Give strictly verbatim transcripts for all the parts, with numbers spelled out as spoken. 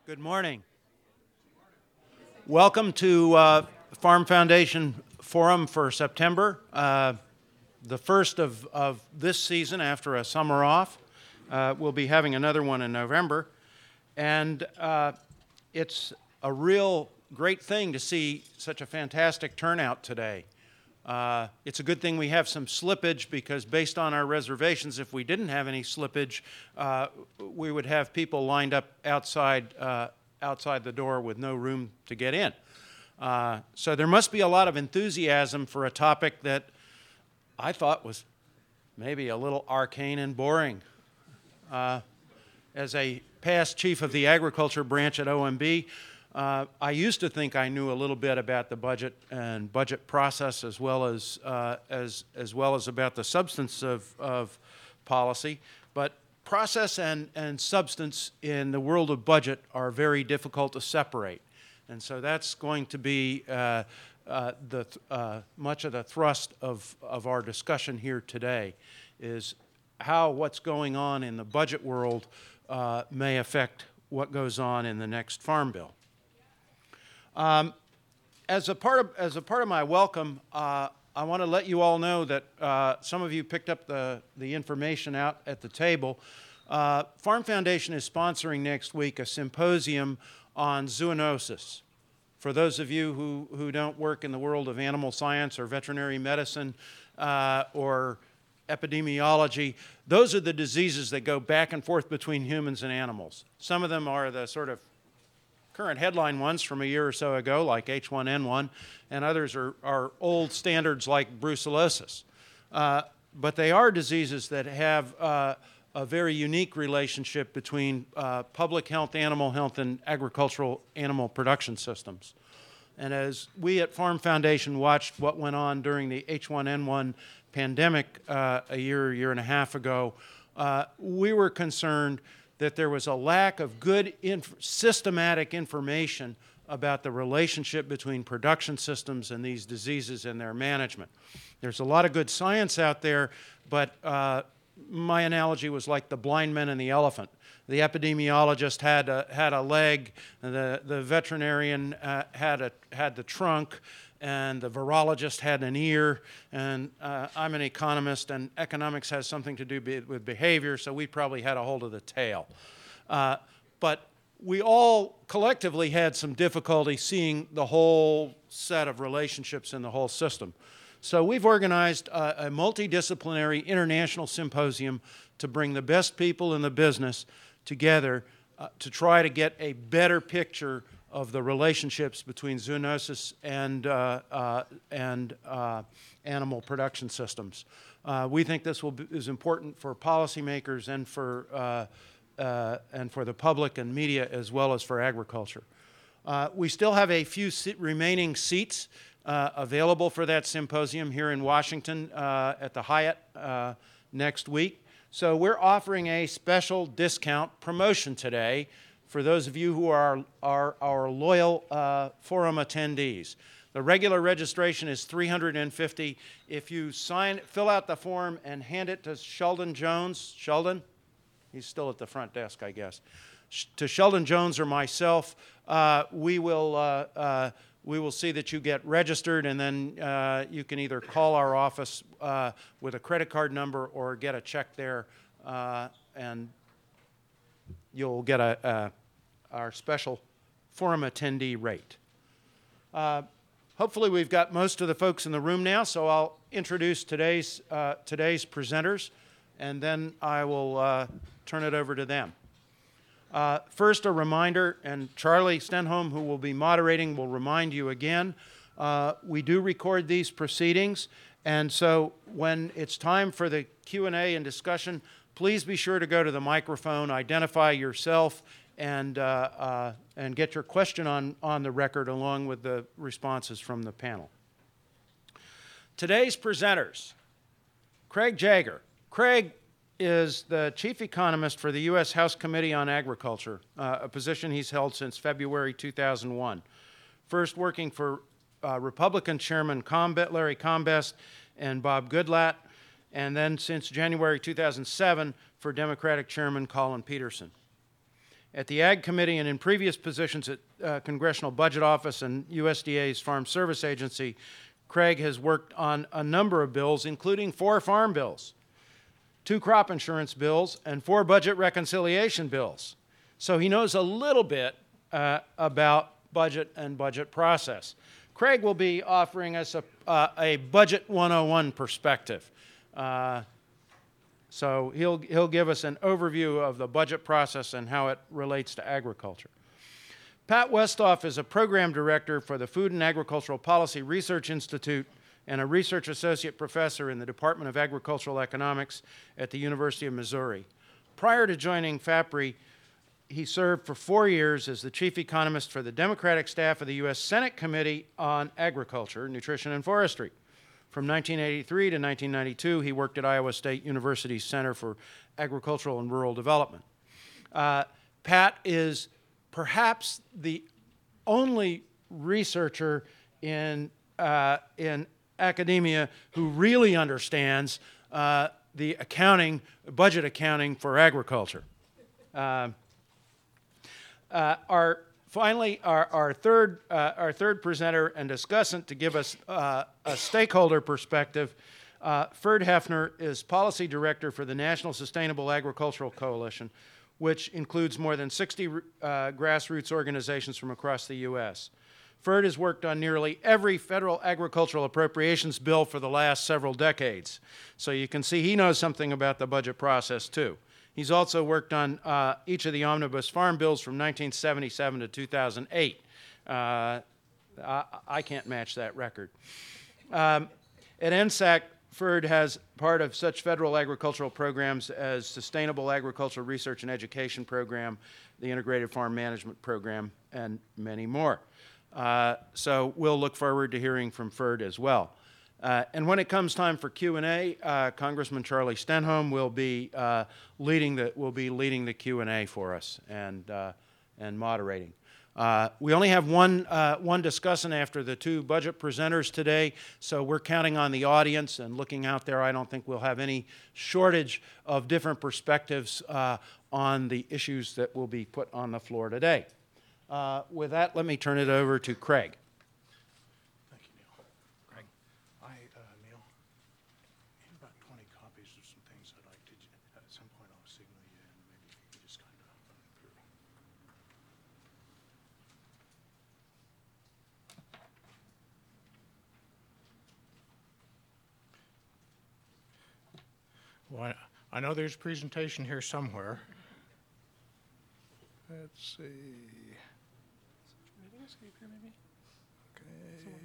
Good morning. Welcome to uh, Farm Foundation Forum for September, uh, the first of, of this season after a summer off. Uh, we'll be having another one in November. And uh, it's a real great thing to see such a fantastic turnout today. Uh, it's a good thing we have some slippage, because based on our reservations, if we didn't have any slippage, uh, we would have people lined up outside, uh, outside the door with no room to get in. Uh, so there must be a lot of enthusiasm for a topic that I thought was maybe a little arcane and boring. Uh, as a past chief of the agriculture branch at O M B, Uh, I used to think I knew a little bit about the budget and budget process, as well as uh, as as well as about the substance of, of policy. But process and, and substance in the world of budget are very difficult to separate, and so that's going to be uh, uh, the uh, much of the thrust of of our discussion here today, is how what's going on in the budget world uh, may affect what goes on in the next Farm Bill. Um, as a part of as a part of my welcome, uh, I want to let you all know that uh, some of you picked up the the information out at the table. Uh, Farm Foundation is sponsoring next week a symposium on zoonosis. For those of you who who don't work in the world of animal science or veterinary medicine uh, or epidemiology, those are the diseases that go back and forth between humans and animals. Some of them are the sort of current headline ones from a year or so ago, like H one N one, and others are, are old standards like brucellosis. Uh, but they are diseases that have uh, a very unique relationship between uh, public health, animal health, and agricultural animal production systems. And as we at Farm Foundation watched what went on during the H one N one pandemic uh, a year, year and a half ago, uh, we were concerned that there was a lack of good inf- systematic information about the relationship between production systems and these diseases and their management. There's a lot of good science out there, but uh, my analogy was like the blind man and the elephant. The epidemiologist had a, had a leg, the, the veterinarian uh, had, a, had the trunk, and the virologist had an ear, and uh, I'm an economist, and economics has something to do be- with behavior, so we probably had a hold of the tail. Uh, but we all collectively had some difficulty seeing the whole set of relationships in the whole system. So we've organized a, a multidisciplinary international symposium to bring the best people in the business together uh, to try to get a better picture of the relationships between zoonosis and, uh, uh, and uh, animal production systems. Uh, we think this will be, is important for policymakers and for, uh, uh, and for the public and media, as well as for agriculture. Uh, we still have a few se- remaining seats uh, available for that symposium here in Washington uh, at the Hyatt uh, next week. So we're offering a special discount promotion today for those of you who are, are our loyal uh, forum attendees. The regular registration is three hundred fifty dollars. If you sign, fill out the form and hand it to Sheldon Jones, Sheldon, he's still at the front desk, I guess, Sh- to Sheldon Jones or myself, uh, we will uh, uh, we will see that you get registered, and then uh, you can either call our office uh, with a credit card number or get a check there, uh, and you'll get a, a our special forum attendee rate. Uh, hopefully we've got most of the folks in the room now, so I'll introduce today's, uh, today's presenters, and then I will uh, turn it over to them. Uh, first, a reminder, and Charlie Stenholm, who will be moderating, will remind you again, uh, we do record these proceedings, and so when it's time for the Q and A and discussion, please be sure to go to the microphone, identify yourself, and uh, uh, and get your question on, on the record along with the responses from the panel. Today's presenters, Craig Jager. Craig is the chief economist for the U S House Committee on Agriculture, uh, a position he's held since February two thousand one. First working for uh, Republican Chairman Combe- Larry Combest and Bob Goodlatte, and then since January two thousand seven for Democratic Chairman Collin Peterson. At the Ag Committee and in previous positions at uh, Congressional Budget Office and U S D A's Farm Service Agency, Craig has worked on a number of bills, including four farm bills, two crop insurance bills, and four budget reconciliation bills. So he knows a little bit uh, about budget and budget process. Craig will be offering us a, uh, a Budget one oh one perspective. Uh, So he'll, he'll give us an overview of the budget process and how it relates to agriculture. Pat Westhoff is a program director for the Food and Agricultural Policy Research Institute and a research associate professor in the Department of Agricultural Economics at the University of Missouri. Prior to joining FAPRI, he served for four years as the chief economist for the Democratic staff of the U S Senate Committee on Agriculture, Nutrition, and Forestry. From nineteen eighty-three to nineteen ninety-two, he worked at Iowa State University's Center for Agricultural and Rural Development. Uh, Pat is perhaps the only researcher in, uh, in academia who really understands uh, the accounting, budget accounting for agriculture. Uh, uh, our Finally, our, our, third, uh, our third presenter and discussant to give us uh, a stakeholder perspective, uh, Ferd Hefner is Policy Director for the National Sustainable Agricultural Coalition, which includes more than sixty uh, grassroots organizations from across the U S Ferd has worked on nearly every federal agricultural appropriations bill for the last several decades. So you can see he knows something about the budget process, too. He's also worked on uh, each of the omnibus farm bills from nineteen seventy-seven to two thousand eight. Uh, I, I can't match that record. Um, at N S A C, Ferd has part of such federal agricultural programs as Sustainable Agricultural Research and Education Program, the Integrated Farm Management Program, and many more. Uh, so we'll look forward to hearing from Ferd as well. Uh, and when it comes time for Q and A, uh, Congressman Charlie Stenholm will be uh, leading the will be leading the Q and A for us and uh, and moderating. Uh, we only have one uh, one discussant after the two budget presenters today, so we're counting on the audience and looking out there. I don't think we'll have any shortage of different perspectives uh, on the issues that will be put on the floor today. Uh, with that, let me turn it over to Craig. Well, I know there's a presentation here somewhere. Let's see. Okay.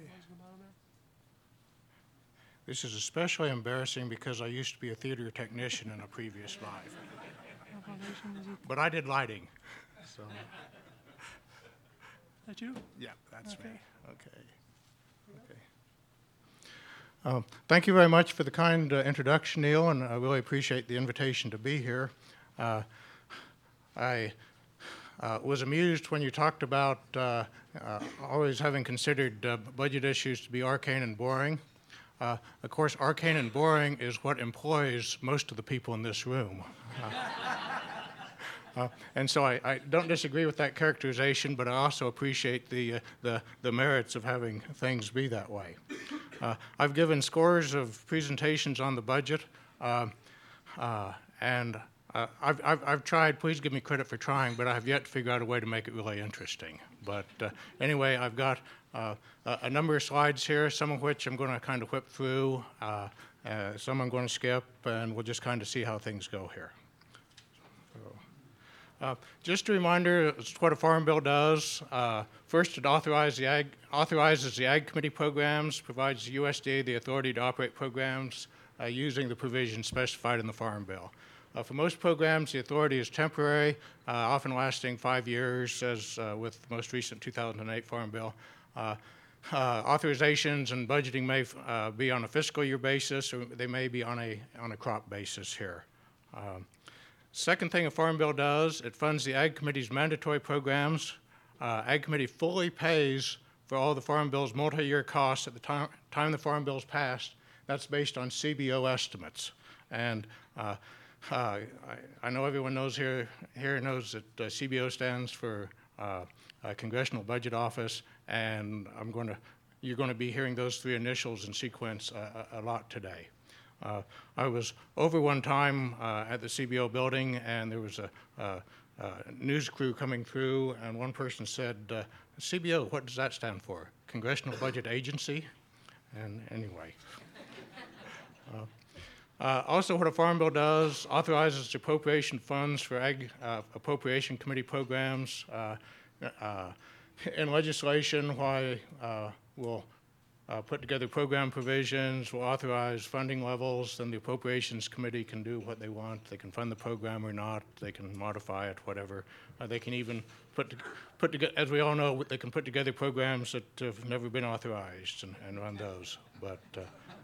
This is especially embarrassing because I used to be a theater technician in a previous life. But I did lighting. So. That you? Yeah, that's okay. me. Okay. Okay. Uh, thank you very much for the kind uh, introduction, Neil, and I really appreciate the invitation to be here. Uh, I uh, was amused when you talked about uh, uh, always having considered uh, budget issues to be arcane and boring. Uh, of course, arcane and boring is what employs most of the people in this room. Uh, Uh, and so I, I don't disagree with that characterization, but I also appreciate the, uh, the, the merits of having things be that way. Uh, I've given scores of presentations on the budget, uh, uh, and uh, I've, I've, I've tried, please give me credit for trying, but I have yet to figure out a way to make it really interesting. But uh, anyway, I've got uh, a, a number of slides here, some of which I'm going to kind of whip through, uh, uh, some I'm going to skip, and we'll just kind of see how things go here. Uh, just a reminder, it's what a farm bill does. Uh, first, it authorizes the, Ag, authorizes the Ag Committee programs, provides the U S D A the authority to operate programs uh, using the provisions specified in the farm bill. Uh, for most programs, the authority is temporary, uh, often lasting five years, as uh, with the most recent two thousand eight farm bill. Uh, uh, authorizations and budgeting may uh, be on a fiscal year basis, or they may be on a, on a crop basis here. Um, Second thing a farm bill does, it funds the Ag Committee's mandatory programs. Uh, Ag Committee fully pays for all the farm bill's multi-year costs at the time, time the farm bill is passed. That's based on C B O estimates. And uh, uh, I, I know everyone knows here, here knows that uh, C B O stands for uh, uh, Congressional Budget Office, and I'm going to, you're going to be hearing those three initials in sequence a, a lot today. Uh, I was over one time uh, at the C B O building, and there was a, a, a news crew coming through, and one person said, uh, C B O, what does that stand for? Congressional Budget Agency? And anyway. uh, uh, also, what a Farm Bill does, authorizes appropriation funds for Ag uh, Appropriation Committee programs. Uh, uh, in legislation, why uh, we'll Uh, put together program provisions, will authorize funding levels, then the Appropriations Committee can do what they want. They can fund the program or not. They can modify it, whatever. Uh, they can even put, to, put together, as we all know, they can put together programs that have never been authorized and, and run those. But, uh,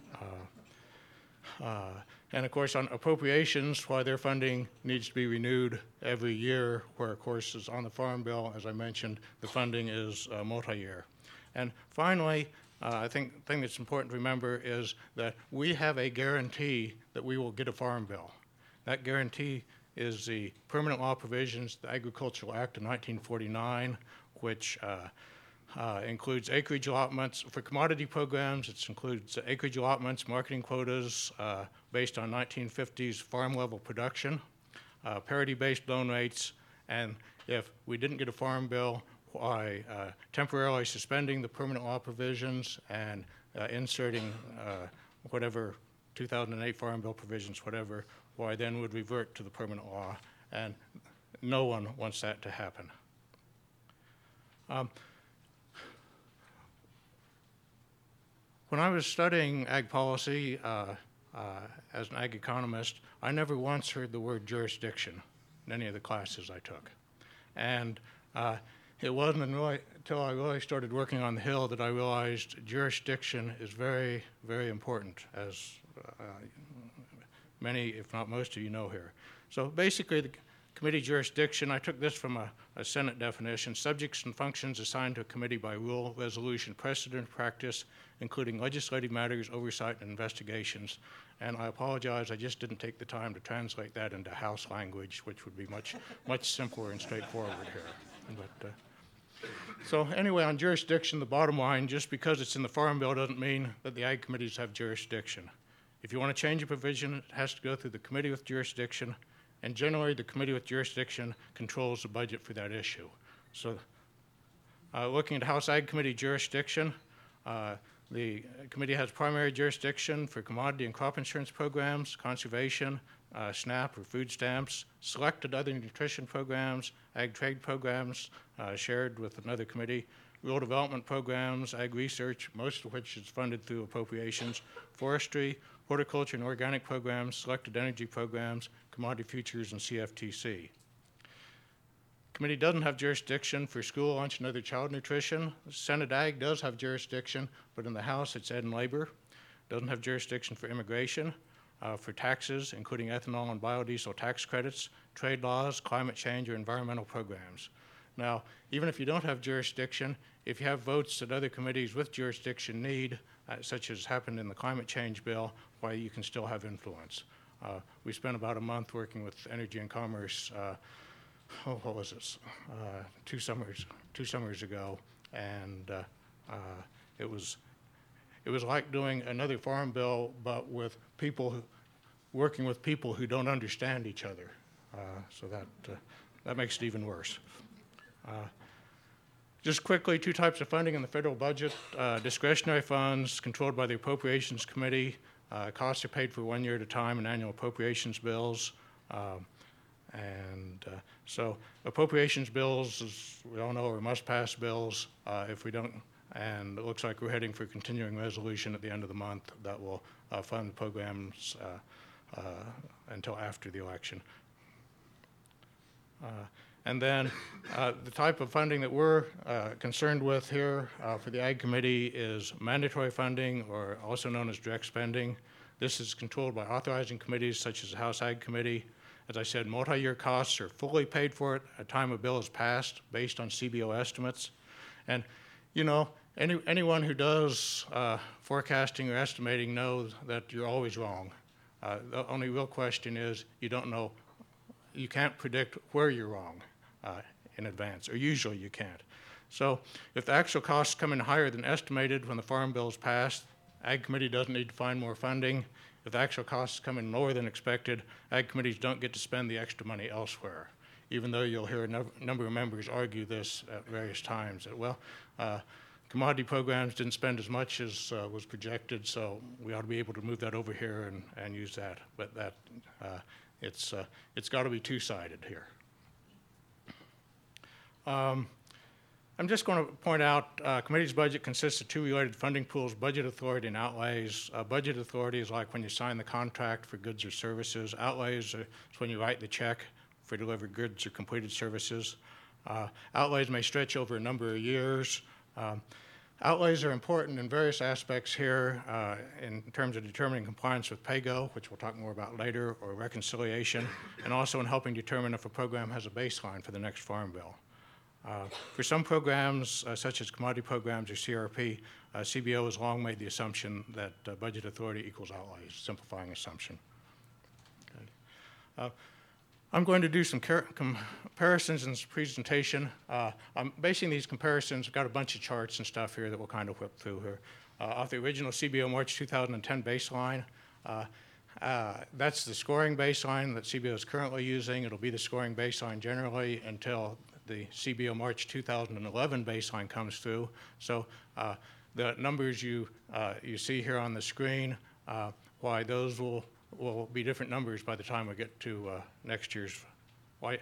uh, uh, and of course, on appropriations, why their funding needs to be renewed every year, where, of course, is on the Farm Bill, as I mentioned, the funding is uh, multi-year. And finally, Uh, I think the thing that's important to remember is that we have a guarantee that we will get a farm bill. That guarantee is the permanent law provisions, the Agricultural Act of nineteen forty-nine, which uh, uh, includes acreage allotments for commodity programs. It includes acreage allotments, marketing quotas uh, based on nineteen fifties farm level production, uh, parity-based loan rates, and if we didn't get a farm bill, by uh, temporarily suspending the permanent law provisions and uh, inserting uh, whatever two thousand eight Farm Bill provisions, whatever, why then would revert to the permanent law, and no one wants that to happen. Um, when I was studying ag policy uh, uh, as an ag economist, I never once heard the word jurisdiction in any of the classes I took. And uh, It wasn't really until I really started working on the Hill that I realized jurisdiction is very, very important, as uh, many, if not most of you know here. So basically, the committee jurisdiction, I took this from a, a Senate definition: subjects and functions assigned to a committee by rule, resolution, precedent, practice, including legislative matters, oversight, and investigations. And I apologize, I just didn't take the time to translate that into House language, which would be much, much simpler and straightforward here. But, uh, so anyway, on jurisdiction, the bottom line, just because it's in the Farm Bill doesn't mean that the Ag Committees have jurisdiction. If you want to change a provision, it has to go through the committee with jurisdiction, and generally the committee with jurisdiction controls the budget for that issue. So uh, looking at House Ag Committee jurisdiction, uh, the committee has primary jurisdiction for commodity and crop insurance programs, conservation, uh, SNAP or food stamps, selected other nutrition programs, ag trade programs uh, shared with another committee, rural development programs, ag research, most of which is funded through appropriations, forestry, horticulture and organic programs, selected energy programs, commodity futures, and C F T C. Committee doesn't have jurisdiction for school lunch and other child nutrition. Senate Ag does have jurisdiction, but in the House it's Ed and Labor. Doesn't have jurisdiction for immigration, uh, for taxes, including ethanol and biodiesel tax credits, trade laws, climate change, or environmental programs. Now, even if you don't have jurisdiction, if you have votes that other committees with jurisdiction need, uh, such as happened in the climate change bill, why you can still have influence. Uh, we spent about a month working with Energy and Commerce uh, Oh, what was this? Uh, two summers, two summers ago, and uh, uh, it was, it was like doing another farm bill, but with people who, working with people who don't understand each other. Uh, so that uh, that makes it even worse. Uh, just quickly, two types of funding in the federal budget: uh, discretionary funds controlled by the Appropriations Committee. Uh, costs are paid for one year at a time in annual appropriations bills. Uh, And uh, so appropriations bills, as we all know, are must-pass bills. Uh, if we don't, and it looks like we're heading for continuing resolution at the end of the month that will uh, fund programs uh, uh, until after the election. Uh, and then uh, the type of funding that we're uh, concerned with here uh, for the Ag Committee is mandatory funding, or also known as direct spending. This is controlled by authorizing committees such as the House Ag Committee. As I said, multi-year costs are fully paid for at a time a bill is passed based on C B O estimates. And, you know, any, anyone who does uh, forecasting or estimating knows that you're always wrong. Uh, the only real question is you don't know, you can't predict where you're wrong uh, in advance, or usually you can't. So if the actual costs come in higher than estimated when the Farm Bill is passed, Ag Committee doesn't need to find more funding. If the actual costs come in lower than expected, Ag Committees don't get to spend the extra money elsewhere, even though you'll hear a no number of members argue this at various times, that, well, uh, commodity programs didn't spend as much as uh, was projected, so we ought to be able to move that over here and, and use that. But that, uh, it's, uh, it's got to be two-sided here. Um, I'm just going to point out uh, committee's budget consists of two related funding pools, budget authority and outlays. Uh, budget authority is like when you sign the contract for goods or services. Outlays is when you write the check for delivered goods or completed services. Uh, outlays may stretch over a number of years. Um, outlays are important in various aspects here uh, in terms of determining compliance with PAYGO, which we'll talk more about later, or reconciliation, and also in helping determine if a program has a baseline for the next Farm Bill. Uh, for some programs, uh, such as commodity programs or C R P, uh, C B O has long made the assumption that uh, budget authority equals outlays, simplifying assumption. Okay. Uh, I'm going to do some comparisons in this presentation. Uh, I'm basing these comparisons, I've got a bunch of charts and stuff here that we'll kind of whip through here. Uh, off the original C B O March two thousand ten baseline, uh, uh, that's the scoring baseline that C B O is currently using. It'll be the scoring baseline generally until the C B O March two thousand eleven baseline comes through. So uh, the numbers you, uh, you see here on the screen, uh, why those will, will be different numbers by the time we get to uh, next year's, why,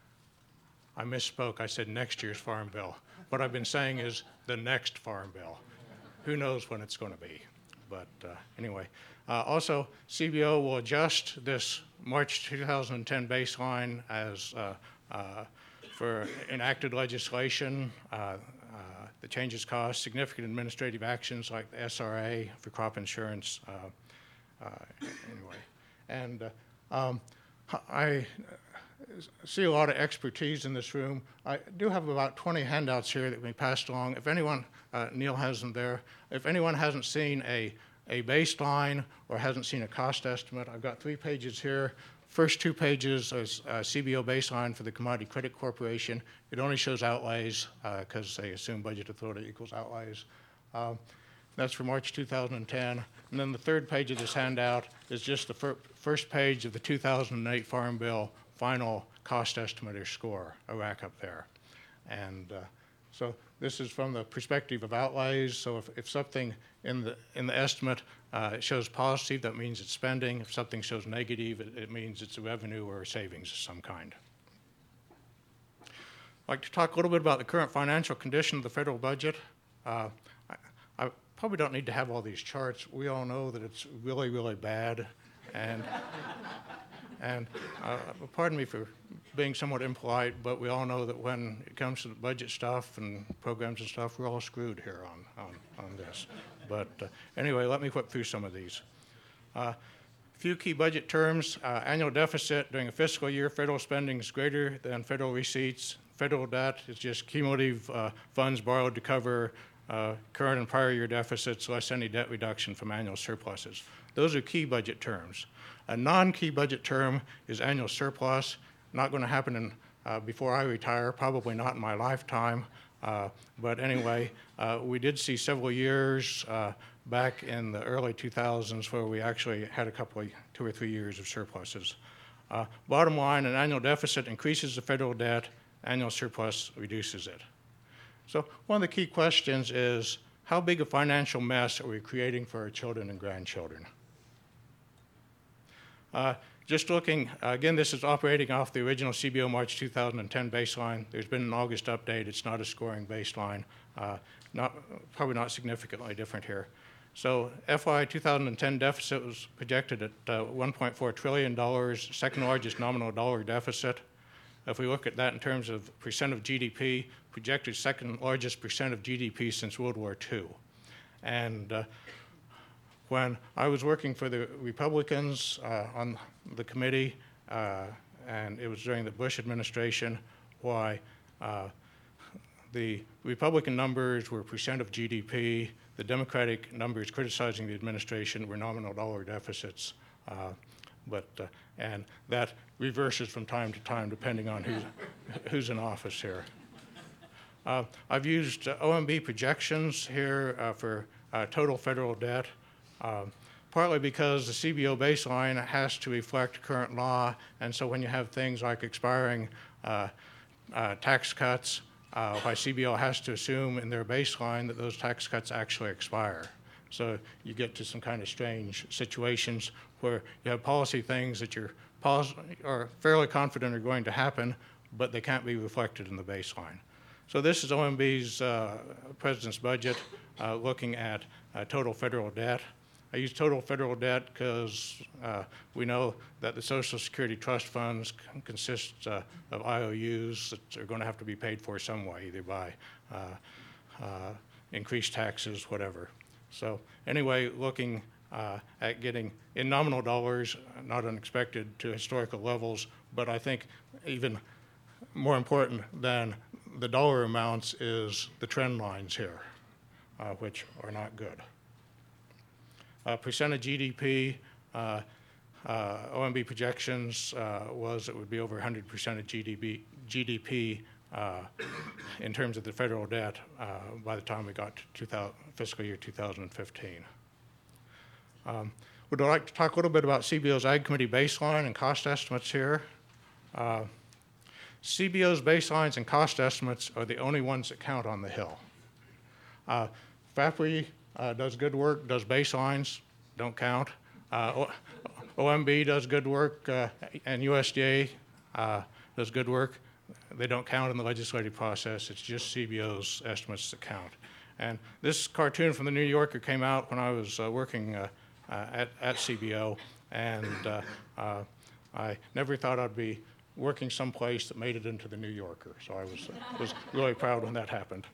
I misspoke, I said next year's Farm Bill. What I've been saying is the next Farm Bill. Who knows when it's going to be, but uh, anyway. Uh, also, C B O will adjust this March two thousand ten baseline as uh, uh, for enacted legislation, uh, uh, the changes cause significant administrative actions like the S R A for crop insurance. Uh, uh, anyway, and uh, um, I see a lot of expertise in this room. I do have about twenty handouts here that we passed along. If anyone, uh, Neil has them there, if anyone hasn't seen a, a baseline or hasn't seen a cost estimate, I've got three pages here. First two pages is uh, C B O baseline for the Commodity Credit Corporation. It only shows outlays because uh, they assume budget authority equals outlays. Um, that's for March two thousand ten. And then the third page of this handout is just the fir first page of the two thousand eight Farm Bill final cost estimate or score, a rack up there. And uh, so this is from the perspective of outlays. So if, if something in the, in the estimate uh, shows positive, that means it's spending. If something shows negative, it, it means it's a revenue or a savings of some kind. I'd like to talk a little bit about the current financial condition of the federal budget. Uh, I, I probably don't need to have all these charts. We all know that it's really, really bad. And, and uh, pardon me for being somewhat impolite, but we all know that when it comes to the budget stuff and programs and stuff, we're all screwed here on, on, on this. But uh, anyway, let me whip through some of these. A uh, few key budget terms. Uh, annual deficit during a fiscal year, federal spending is greater than federal receipts. Federal debt is just cumulative uh, funds borrowed to cover uh, current and prior year deficits, less any debt reduction from annual surpluses. Those are key budget terms. A non-key budget term is annual surplus. Not going to happen in, uh, before I retire, probably not in my lifetime. Uh, but anyway, uh, we did see several years uh, back in the early two thousands where we actually had a couple of, two or three years of surpluses. Uh, bottom line, an annual deficit increases the federal debt, annual surplus reduces it. So one of the key questions is, how big a financial mess are we creating for our children and grandchildren? Uh, just looking, uh, again, this is operating off the original C B O March two thousand ten baseline. There's been an August update. It's not a scoring baseline. Uh, not, probably not significantly different here. So F Y two thousand ten deficit was projected at uh, one point four trillion dollars, second largest nominal dollar deficit. If we look at that in terms of percent of G D P, projected second largest percent of G D P since World War Two. And uh, when I was working for the Republicans uh, on the committee, uh, and it was during the Bush administration, why uh, the Republican numbers were percent of G D P, the Democratic numbers criticizing the administration were nominal dollar deficits. Uh, but uh, and that reverses from time to time depending on who's who's in office here. Uh, I've used uh, O M B projections here uh, for uh, total federal debt, uh, partly because the C B O baseline has to reflect current law, and so when you have things like expiring uh, uh, tax cuts, uh, why C B O has to assume in their baseline that those tax cuts actually expire. So you get to some kind of strange situations where you have policy things that you're pos- are fairly confident are going to happen, but they can't be reflected in the baseline. So this is O M B's uh, president's budget uh, looking at uh, total federal debt. I use total federal debt because uh, we know that the Social Security trust funds c- consist uh, of I O Us that are going to have to be paid for some way, either by uh, uh, increased taxes, whatever. So anyway, looking uh, at getting in nominal dollars, not unexpected, to historical levels, but I think even more important than the dollar amounts is the trend lines here, uh, which are not good. Uh, percent of G D P, uh, uh, O M B projections uh, was it would be over one hundred percent of G D P, G D P uh, in terms of the federal debt uh, by the time we got to two thousand, fiscal year two thousand fifteen. Um, would I like to talk a little bit about C B O's Ag Committee baseline and cost estimates here. Uh, C B O's baselines and cost estimates are the only ones that count on the Hill. Uh, FAPRI uh, does good work, does baselines, don't count. Uh, O M B does good work, uh, and U S D A uh, does good work. They don't count in the legislative process. It's just C B O's estimates that count. And this cartoon from the New Yorker came out when I was uh, working uh, uh, at, at C B O, and uh, uh, I never thought I'd be working someplace that made it into the New Yorker. So I was, uh, was really proud when that happened.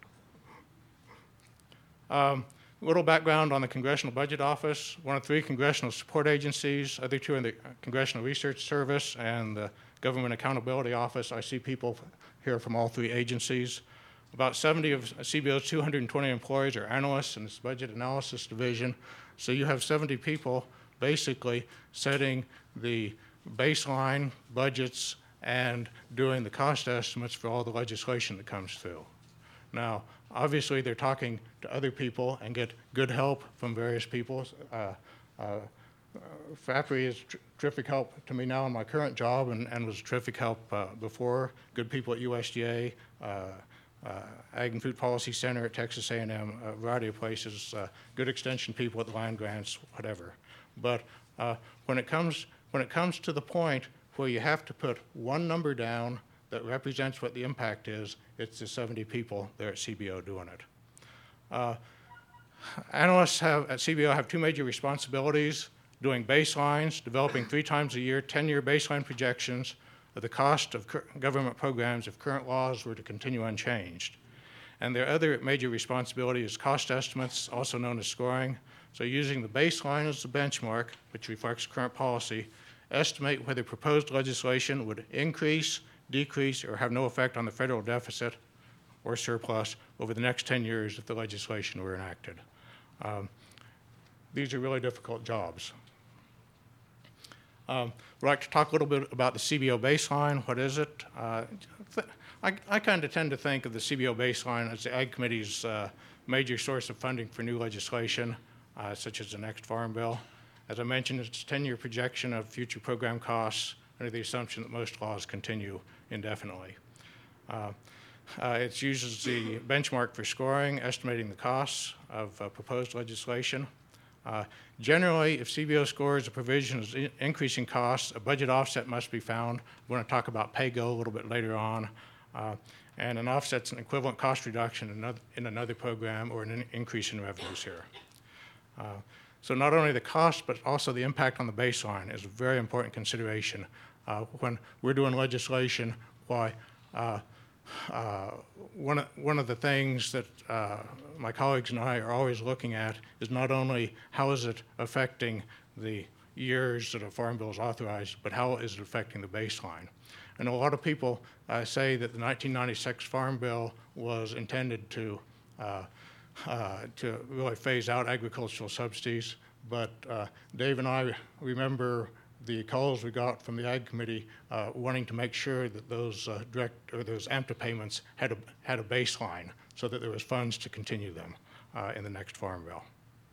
Um, a little background on the Congressional Budget Office, one of three congressional support agencies, other two in the Congressional Research Service and the Government Accountability Office. I see people here from all three agencies. About seventy of C B O's two hundred twenty employees are analysts in this budget analysis division. So you have seventy people basically setting the baseline budgets and doing the cost estimates for all the legislation that comes through. Now, obviously, they're talking to other people and get good help from various people. Uh, uh, FAPRI is tr- terrific help to me now in my current job, and, and was terrific help uh, before. Good people at U S D A, uh, uh, Ag and Food Policy Center at Texas A and M, a variety of places, uh, good extension people at the land grants, whatever. But uh, when it comes when it comes to the point where you have to put one number down that represents what the impact is, it's the seventy people there at C B O doing it. Uh, analysts have, at C B O have two major responsibilities: doing baselines, developing three times a year ten-year baseline projections of the cost of cur- government programs if current laws were to continue unchanged. And their other major responsibility is cost estimates, also known as scoring. So using the baseline as the benchmark, which reflects current policy, estimate whether proposed legislation would increase, decrease, or have no effect on the federal deficit or surplus over the next ten years if the legislation were enacted. Um, these are really difficult jobs. Um, I'd like to talk a little bit about the C B O baseline. What is it? Uh, th- I, I kind of tend to think of the C B O baseline as the Ag Committee's uh, major source of funding for new legislation, uh, such as the next Farm Bill. As I mentioned, it's a ten-year projection of future program costs under the assumption that most laws continue indefinitely. Uh, uh, it uses the benchmark for scoring, estimating the costs of uh, proposed legislation. Uh, generally, if C B O scores a provision as in- increasing costs, a budget offset must be found. We're going to talk about PAYGO a little bit later on. Uh, and an offset's an equivalent cost reduction in another, in another program or an in- increase in revenues here. Uh, so not only the cost, but also the impact on the baseline is a very important consideration. Uh, when we're doing legislation, why uh, uh, one, of, one of the things that uh, my colleagues and I are always looking at is not only how is it affecting the years that a farm bill is authorized, but how is it affecting the baseline. And a lot of people uh, say that the nineteen ninety-six Farm Bill was intended to uh, uh, to really phase out agricultural subsidies, but uh, Dave and I remember the calls we got from the Ag Committee uh, wanting to make sure that those uh, direct or those A M P T A payments had a, had a baseline so that there was funds to continue them uh, in the next Farm Bill.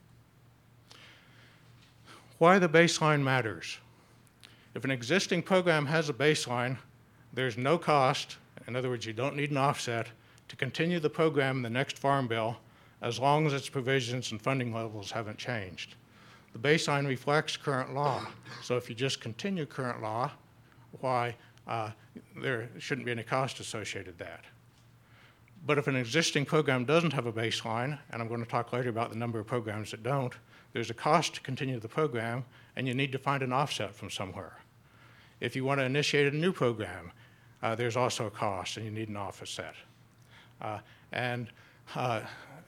Why the baseline matters. If an existing program has a baseline, there's no cost, in other words, you don't need an offset, to continue the program in the next Farm Bill as long as its provisions and funding levels haven't changed. The baseline reflects current law. So if you just continue current law, why uh, there shouldn't be any cost associated with that. But if an existing program doesn't have a baseline, and I'm going to talk later about the number of programs that don't, there's a cost to continue the program, and you need to find an offset from somewhere. If you want to initiate a new program, uh, there's also a cost, and you need an offset. Uh, and uh,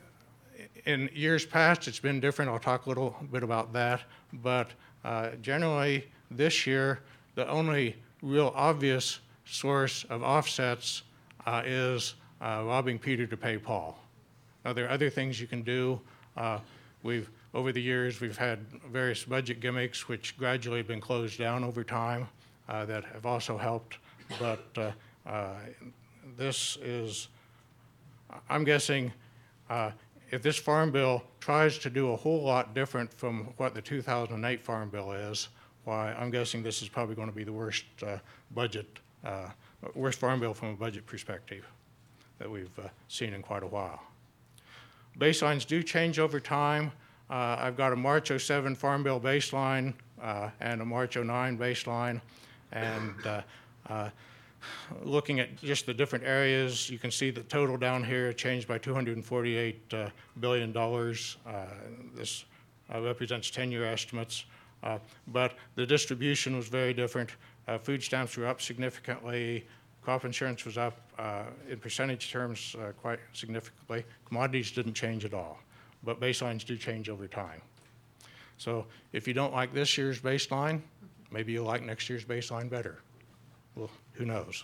in years past, it's been different. I'll talk a little bit about that. But uh, generally, this year, the only real obvious source of offsets uh, is uh, robbing Peter to pay Paul. Now, there are other things you can do. Uh, we've Over the years, we've had various budget gimmicks which gradually have been closed down over time uh, that have also helped. But uh, uh, this is, I'm guessing, uh, if this Farm Bill tries to do a whole lot different from what the two thousand eight Farm Bill is, why, I'm guessing this is probably going to be the worst uh, budget, uh, worst Farm Bill from a budget perspective that we've uh, seen in quite a while. Baselines do change over time. Uh, I've got a March oh seven Farm Bill baseline uh, and a March oh nine baseline. And uh, uh, looking at just the different areas, you can see the total down here changed by two hundred forty-eight uh, billion dollars. Uh, this uh, represents ten-year estimates. Uh, but the distribution was very different. Uh, food stamps were up significantly. Crop insurance was up uh, in percentage terms uh, quite significantly. Commodities didn't change at all. But baselines do change over time. So if you don't like this year's baseline, maybe you'll like next year's baseline better. Well, who knows?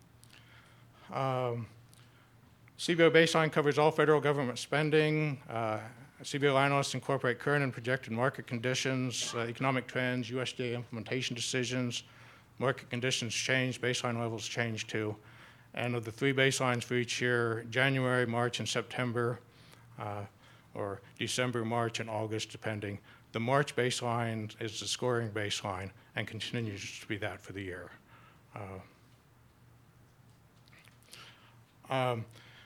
Um, C B O baseline covers all federal government spending. Uh, C B O analysts incorporate current and projected market conditions, uh, economic trends, U S D A implementation decisions. Market conditions change, baseline levels change too. And of the three baselines for each year, January, March, and September, uh, or December, March, and August, depending. The March baseline is the scoring baseline and continues to be that for the year. Uh, um,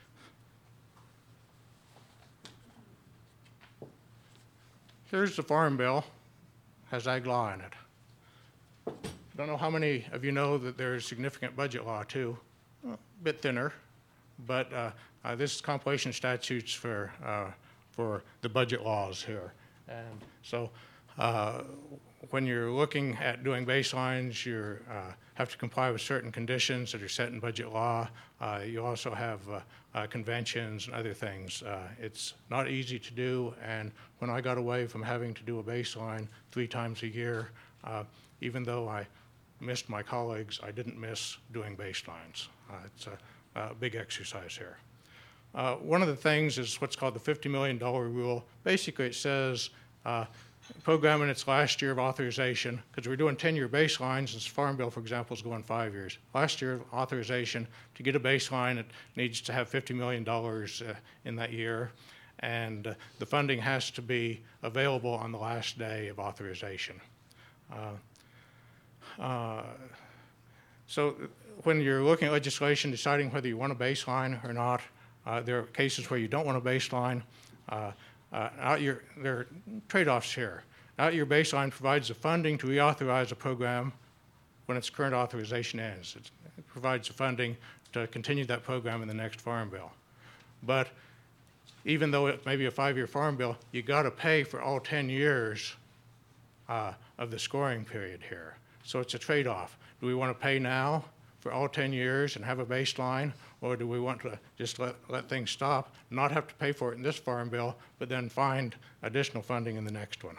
here's the Farm Bill, has ag law in it. I don't know how many of you know that there's significant budget law too, a bit thinner, but uh, uh, this is compilation statutes for uh, for the budget laws here. And so uh, when you're looking at doing baselines, you uh, have to comply with certain conditions that are set in budget law. Uh, you also have uh, uh, conventions and other things. Uh, it's not easy to do, and when I got away from having to do a baseline three times a year, uh, even though I missed my colleagues, I didn't miss doing baselines. Uh, it's a, a big exercise here. Uh, one of the things is what's called the fifty million dollar rule. Basically, it says uh, program in its last year of authorization, because we're doing ten-year baselines, and this Farm Bill, for example, is going five years. Last year of authorization, to get a baseline, it needs to have fifty million dollars uh, in that year, and uh, the funding has to be available on the last day of authorization. Uh, uh, so when you're looking at legislation, deciding whether you want a baseline or not, Uh, there are cases where you don't want a baseline. Uh, uh, out your, there are trade-offs here. Out your baseline provides the funding to reauthorize a program when its current authorization ends. It's, it provides the funding to continue that program in the next Farm Bill. But even though it may be a five-year Farm Bill, you got to pay for all ten years uh, of the scoring period here. So it's a trade-off. Do we want to pay now for all ten years and have a baseline, or do we want to just let, let things stop, not have to pay for it in this Farm Bill, but then find additional funding in the next one?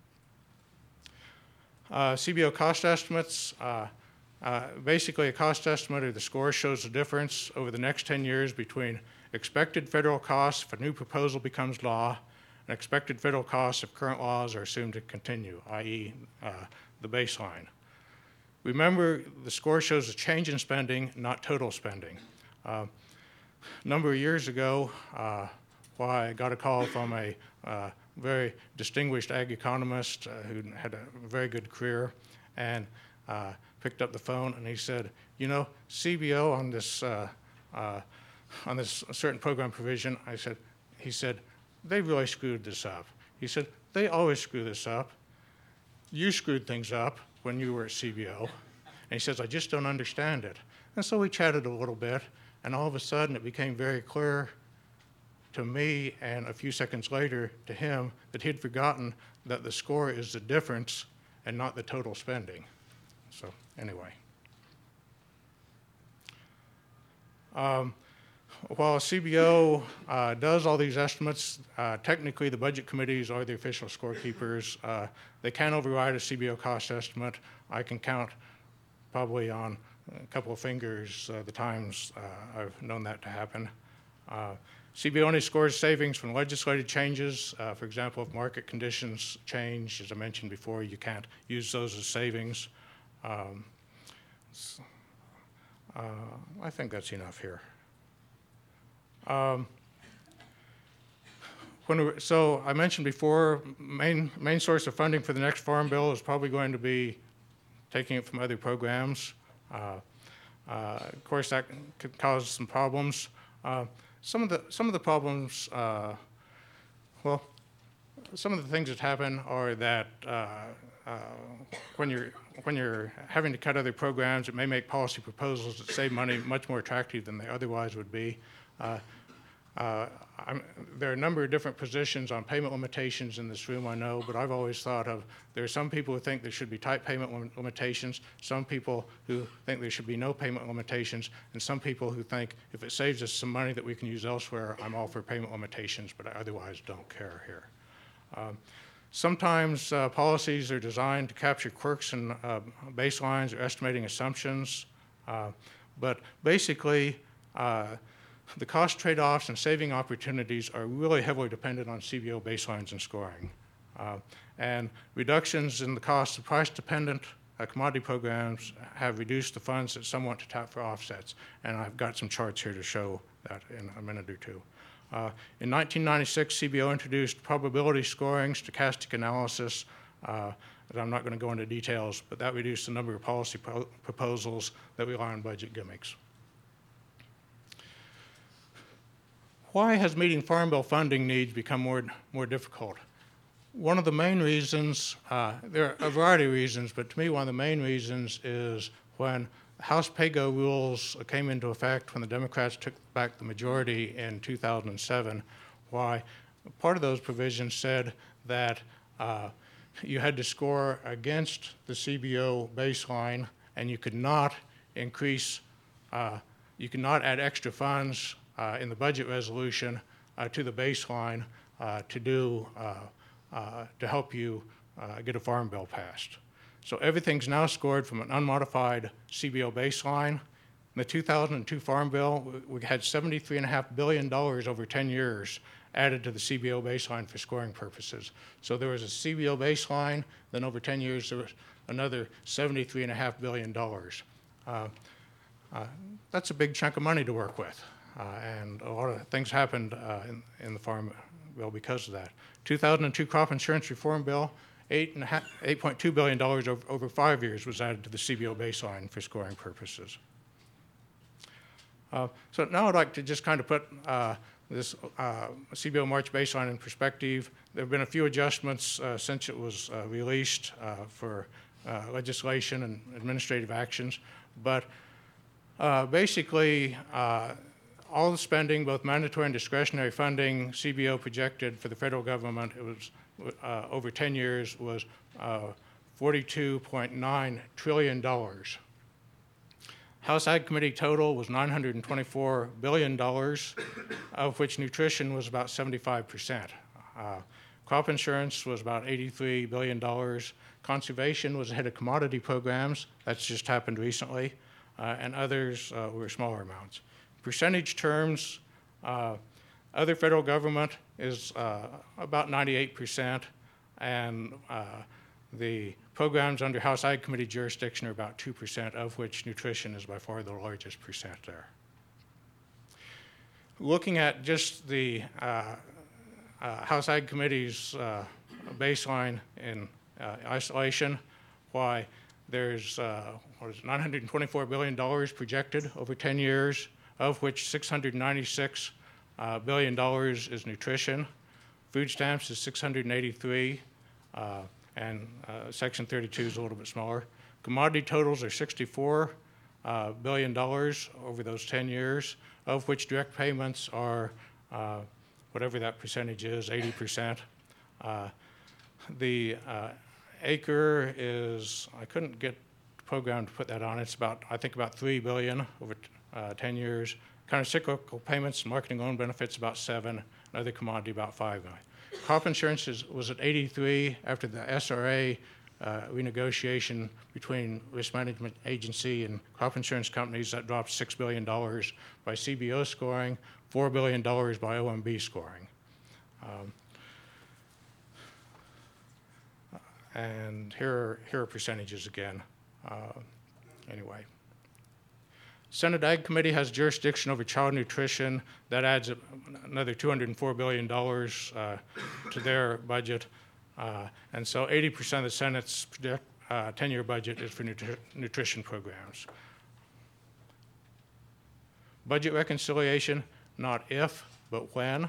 Uh, C B O cost estimates, uh, uh, basically a cost estimate or the score shows the difference over the next ten years between expected federal costs if a new proposal becomes law and expected federal costs if current laws are assumed to continue, that is uh, the baseline. Remember, the score shows a change in spending, not total spending. Uh, a number of years ago, uh, well, I got a call from a uh, very distinguished ag economist uh, who had a very good career, and uh, picked up the phone and he said, you know, C B O on this uh, uh, on this certain program provision, I said, he said, they really screwed this up. He said, they always screw this up. You screwed things up when you were at C B O. And he says, I just don't understand it. And so we chatted a little bit, and all of a sudden it became very clear to me and a few seconds later to him that he'd forgotten that the score is the difference and not the total spending. So anyway. Um, while C B O uh, does all these estimates, uh, technically the budget committees are the official scorekeepers. Uh, they can override a C B O cost estimate. I can count probably on a couple of fingers uh, the times uh, I've known that to happen. Uh, C B O only scores savings from legislative changes. Uh, for example, if market conditions change, as I mentioned before, you can't use those as savings. Um, uh, I think that's enough here. Um, when we, so I mentioned before, main, main source of funding for the next Farm Bill is probably going to be taking it from other programs. Uh, uh, of course, that could cause some problems. Uh, some of the some of the problems, uh, well, some of the things that happen are that uh, uh, when you're when you're having to cut other programs, it may make policy proposals that save money much more attractive than they otherwise would be. Uh, uh, I'm, there are a number of different positions on payment limitations in this room, I know, but I've always thought of there are some people who think there should be tight payment lim limitations, some people who think there should be no payment limitations, and some people who think if it saves us some money that we can use elsewhere, I'm all for payment limitations, but I otherwise don't care here. Um, sometimes uh, policies are designed to capture quirks in uh, baselines or estimating assumptions, uh, but basically, uh, the cost trade-offs and saving opportunities are really heavily dependent on C B O baselines and scoring. Uh, and reductions in the cost of price-dependent uh, commodity programs have reduced the funds that some want to tap for offsets. And I've got some charts here to show that in a minute or two. Uh, in nineteen ninety-six, C B O introduced probability scoring, stochastic analysis. Uh, I'm not going to go into details, but that reduced the number of policy pro proposals that rely on budget gimmicks. Why has meeting Farm Bill funding needs become more, more difficult? One of the main reasons, uh, there are a variety of reasons, but to me one of the main reasons is when House PAYGO rules came into effect, when the Democrats took back the majority in two thousand seven, why part of those provisions said that uh, you had to score against the C B O baseline and you could not increase, uh, you could not add extra funds Uh, in the budget resolution uh, to the baseline uh, to do uh, uh, to help you uh, get a Farm Bill passed. So everything's now scored from an unmodified C B O baseline. In the two thousand two Farm Bill, we had seventy-three point five billion dollars over ten years added to the C B O baseline for scoring purposes. So there was a C B O baseline, then over ten years there was another seventy-three point five billion dollars. Uh, uh, that's a big chunk of money to work with. Uh, and a lot of things happened uh, in, in the Farm Bill because of that. two thousand two Crop Insurance Reform Bill, eight point two billion dollars over, over five years was added to the C B O baseline for scoring purposes. Uh, so now I'd like to just kind of put uh, this uh, C B O March baseline in perspective. There have been a few adjustments uh, since it was uh, released uh, for uh, legislation and administrative actions, but uh, basically, uh, all the spending, both mandatory and discretionary funding, C B O projected for the federal government, it was uh, over ten years, was uh, forty-two point nine trillion dollars. House Ag Committee total was nine hundred twenty-four billion dollars, of which nutrition was about seventy-five percent. Uh, crop insurance was about eighty-three billion dollars. Conservation was ahead of commodity programs. That's just happened recently. Uh, and others uh, were smaller amounts. Percentage terms, uh, Other federal government is uh, about ninety-eight percent, and uh, the programs under House Ag Committee jurisdiction are about two percent, of which nutrition is by far the largest percent there. Looking at just the uh, uh, House Ag Committee's uh, baseline in uh, isolation, why there's uh, what is it, nine hundred twenty-four billion dollars projected over ten years, of which six hundred ninety-six uh, billion dollars is nutrition. Food stamps is six hundred eighty-three, uh, and uh, Section thirty-two is a little bit smaller. Commodity totals are sixty-four uh, billion dollars over those ten years, of which direct payments are uh, whatever that percentage is, eighty percent. Uh, the uh, acre is, I couldn't get the program to put that on. It's about, I think about three billion dollars over uh, ten years. Countercyclical payments and marketing loan benefits about seven, and other commodity about five million. Crop insurance is, was at eighty-three after the S R A uh, renegotiation between Risk Management Agency and crop insurance companies. That dropped six billion dollars by C B O scoring, four billion dollars by O M B scoring. Um, and here are, here are percentages again. Uh, anyway. Senate Ag Committee has jurisdiction over child nutrition. That adds another two hundred four billion dollars uh, to their budget. Uh, and so eighty percent of the Senate's project, uh, ten-year budget is for nutri nutrition programs. Budget reconciliation, not if, but when.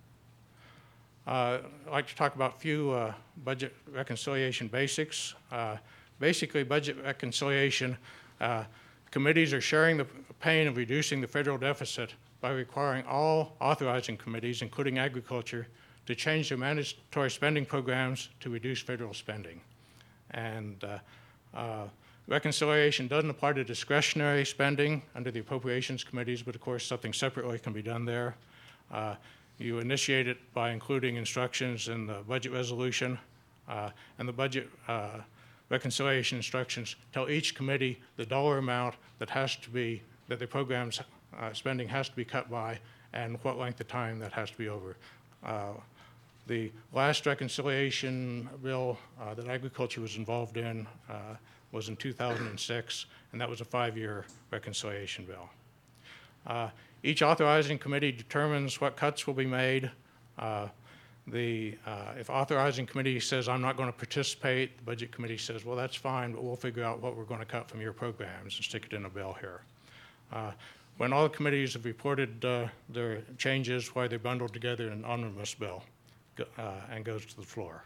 Uh, I'd like to talk about a few uh, budget reconciliation basics. Uh, basically, budget reconciliation, uh, committees are sharing the pain of reducing the federal deficit by requiring all authorizing committees, including agriculture, to change their mandatory spending programs to reduce federal spending. And uh, uh, reconciliation doesn't apply to discretionary spending under the appropriations committees, but of course something separately can be done there. Uh, you initiate it by including instructions in the budget resolution, uh, and the budget uh, reconciliation instructions tell each committee the dollar amount that has to be, that the program's uh, spending has to be cut by, and what length of time that has to be over. Uh, the last reconciliation bill uh, that agriculture was involved in uh, was in two thousand six, and that was a five-year reconciliation bill. Uh, each authorizing committee determines what cuts will be made. Uh, The, uh, if authorizing committee says, I'm not going to participate, the budget committee says, well, that's fine, but we'll figure out what we're going to cut from your programs and stick it in a bill here. Uh, when all the committees have reported uh, their changes, why they're bundled together in an omnibus bill uh, and goes to the floor.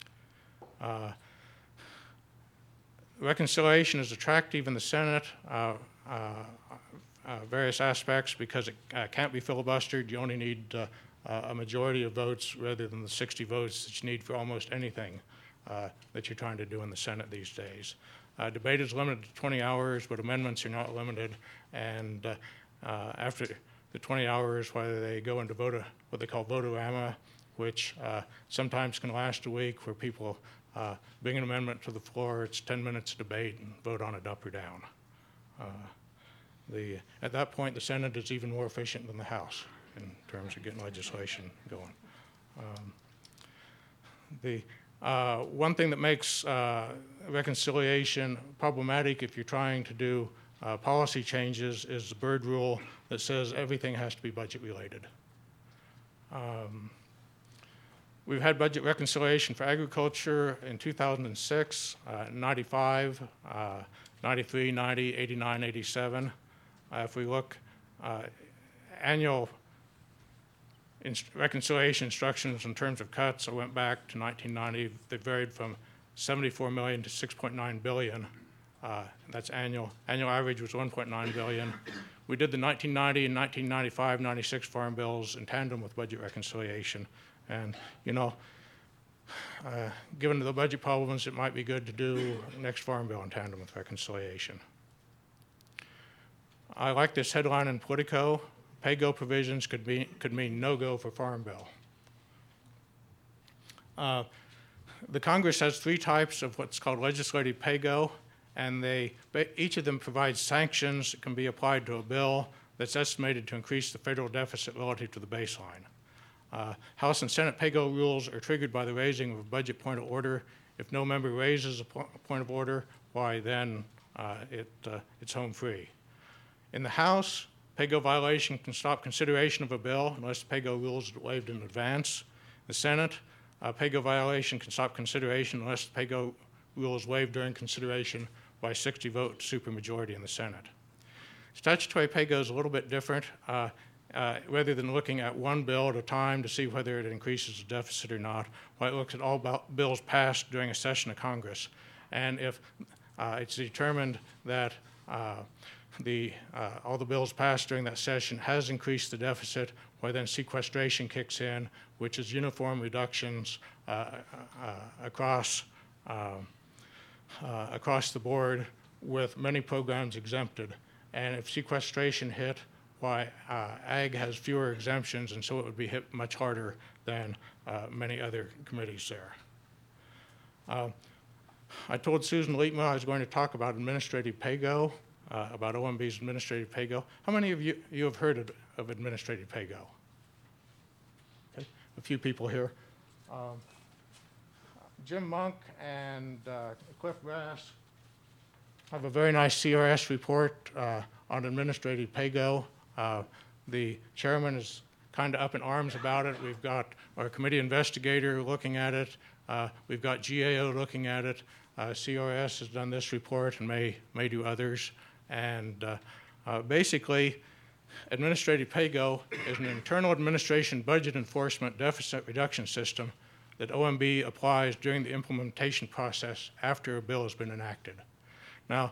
Uh, reconciliation is attractive in the Senate, uh, uh, uh, various aspects, because it uh, can't be filibustered. You only need uh, Uh, a majority of votes rather than the sixty votes that you need for almost anything uh, that you're trying to do in the Senate these days. Uh, debate is limited to twenty hours, but amendments are not limited. And uh, uh, after the twenty hours, whether they go into vote, what they call votorama, which uh, sometimes can last a week, where people uh, bring an amendment to the floor, it's ten minutes debate and vote on it up or down. Uh, the, at that point, the Senate is even more efficient than the House in terms of getting legislation going. Um, the uh, one thing that makes uh, reconciliation problematic if you're trying to do uh, policy changes is the Byrd rule that says everything has to be budget related. Um, we've had budget reconciliation for agriculture in two thousand six, uh, ninety-five, uh, ninety-three, ninety, eighty-nine, eighty-seven. Uh, if we look, uh, annual Inst reconciliation instructions in terms of cuts, I went back to nineteen ninety. They varied from seventy-four million to six point nine billion. Uh, that's annual. Annual average was one point nine billion. We did the nineteen ninety and nineteen ninety-five, ninety-six farm bills in tandem with budget reconciliation. And, you know, uh, given the budget problems, it might be good to do the next farm bill in tandem with reconciliation. I like this headline in Politico. Pay-go provisions could, be, could mean no-go for Farm Bill. Uh, the Congress has three types of what's called legislative pay-go, and they, each of them provides sanctions that can be applied to a bill that's estimated to increase the federal deficit relative to the baseline. Uh, House and Senate pay-go rules are triggered by the raising of a budget point of order. If no member raises a, po a point of order, why then uh, it, uh, it's home free. In the House, pay-go violation can stop consideration of a bill unless the pay-go rules are waived in advance. The Senate, uh, pay-go violation can stop consideration unless the pay-go rule is waived during consideration by sixty vote supermajority in the Senate. Statutory pay-go is a little bit different. Uh, uh, rather than looking at one bill at a time to see whether it increases the deficit or not, well, it looks at all bills passed during a session of Congress. And if uh, it's determined that uh, the, uh, all the bills passed during that session has increased the deficit, well, then sequestration kicks in, which is uniform reductions uh, uh, across, uh, uh, across the board with many programs exempted. And if sequestration hit, why uh, ag has fewer exemptions, and so it would be hit much harder than uh, many other committees there. Uh, I told Susan Leitman I was going to talk about administrative pay-go, uh, about O M B's administrative pay-go. How many of you, you have heard of, of administrative pay-go? Okay, a few people here. Um, Jim Monk and uh, Cliff Grass have a very nice C R S report uh, on administrative pay-go. Uh, the chairman is kind of up in arms about it. We've got our committee investigator looking at it. Uh, we've got G A O looking at it. Uh, C R S has done this report and may, may do others. And uh, uh, basically, administrative pay-go is an internal administration budget enforcement deficit reduction system that O M B applies during the implementation process after a bill has been enacted. Now,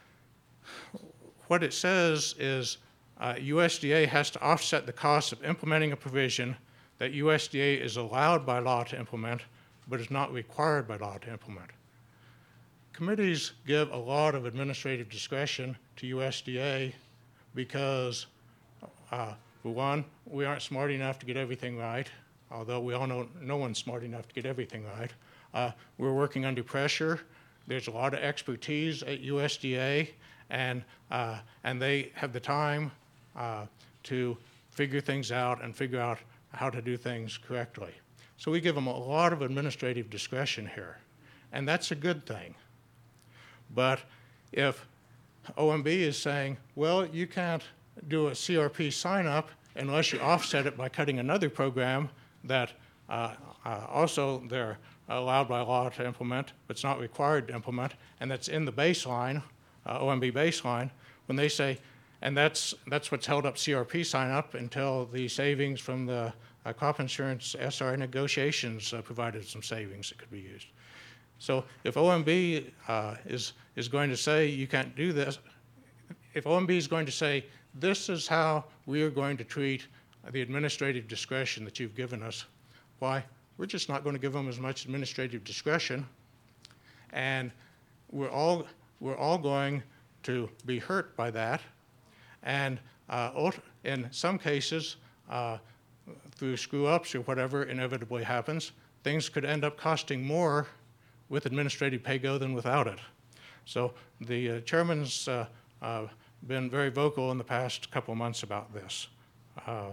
what it says is uh, U S D A has to offset the cost of implementing a provision that U S D A is allowed by law to implement, but is not required by law to implement. Committees give a lot of administrative discretion to U S D A because, uh, for one, we aren't smart enough to get everything right, although we all know no one's smart enough to get everything right. Uh, we're working under pressure. There's a lot of expertise at U S D A, and, uh, and they have the time uh, to figure things out and figure out how to do things correctly. So we give them a lot of administrative discretion here, and that's a good thing. But if O M B is saying, well, you can't do a C R P sign-up unless you offset it by cutting another program that uh, uh, also they're allowed by law to implement, but it's not required to implement, and that's in the baseline, uh, O M B baseline, when they say, and that's, that's what's held up C R P sign-up until the savings from the uh, crop insurance S R A negotiations uh, provided some savings that could be used. So if O M B uh, is, is going to say you can't do this, if O M B is going to say this is how we are going to treat the administrative discretion that you've given us, why, we're just not going to give them as much administrative discretion, and we're all, we're all going to be hurt by that, and uh, in some cases, uh, through screw-ups or whatever inevitably happens, things could end up costing more with administrative pay-go than without it. So the uh, chairman's uh, uh, been very vocal in the past couple of months about this. Uh,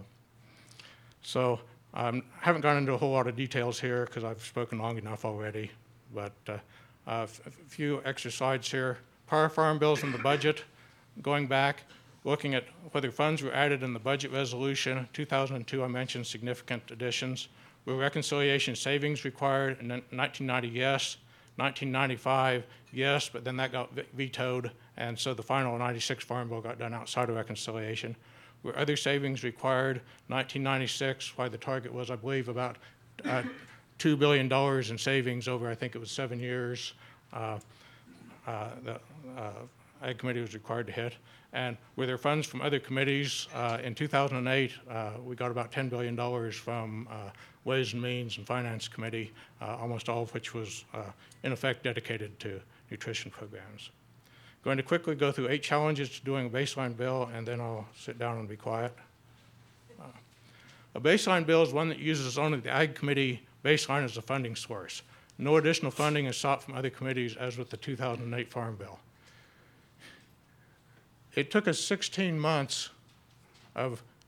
so I um, haven't gone into a whole lot of details here because I've spoken long enough already, but uh, a few extra slides here. Power farm bills in the budget, going back, looking at whether funds were added in the budget resolution. two thousand two, I mentioned significant additions. Were reconciliation savings required? In nineteen ninety, yes. nineteen ninety-five, yes, but then that got vetoed, and so the final ninety-six farm bill got done outside of reconciliation. Were other savings required? nineteen ninety-six, why the target was, I believe, about uh, two billion dollars in savings over, I think it was seven years. Uh, uh, the uh, Ag Committee was required to hit. And were there funds from other committees? Uh, in two thousand eight, uh, we got about ten billion dollars from uh, Ways and Means and Finance Committee, uh, almost all of which was uh, in effect dedicated to nutrition programs. Going to quickly go through eight challenges to doing a baseline bill, and then I'll sit down and be quiet. Uh, a baseline bill is one that uses only the Ag Committee baseline as a funding source. No additional funding is sought from other committees, as with the two thousand eight Farm Bill. It took us sixteen months of,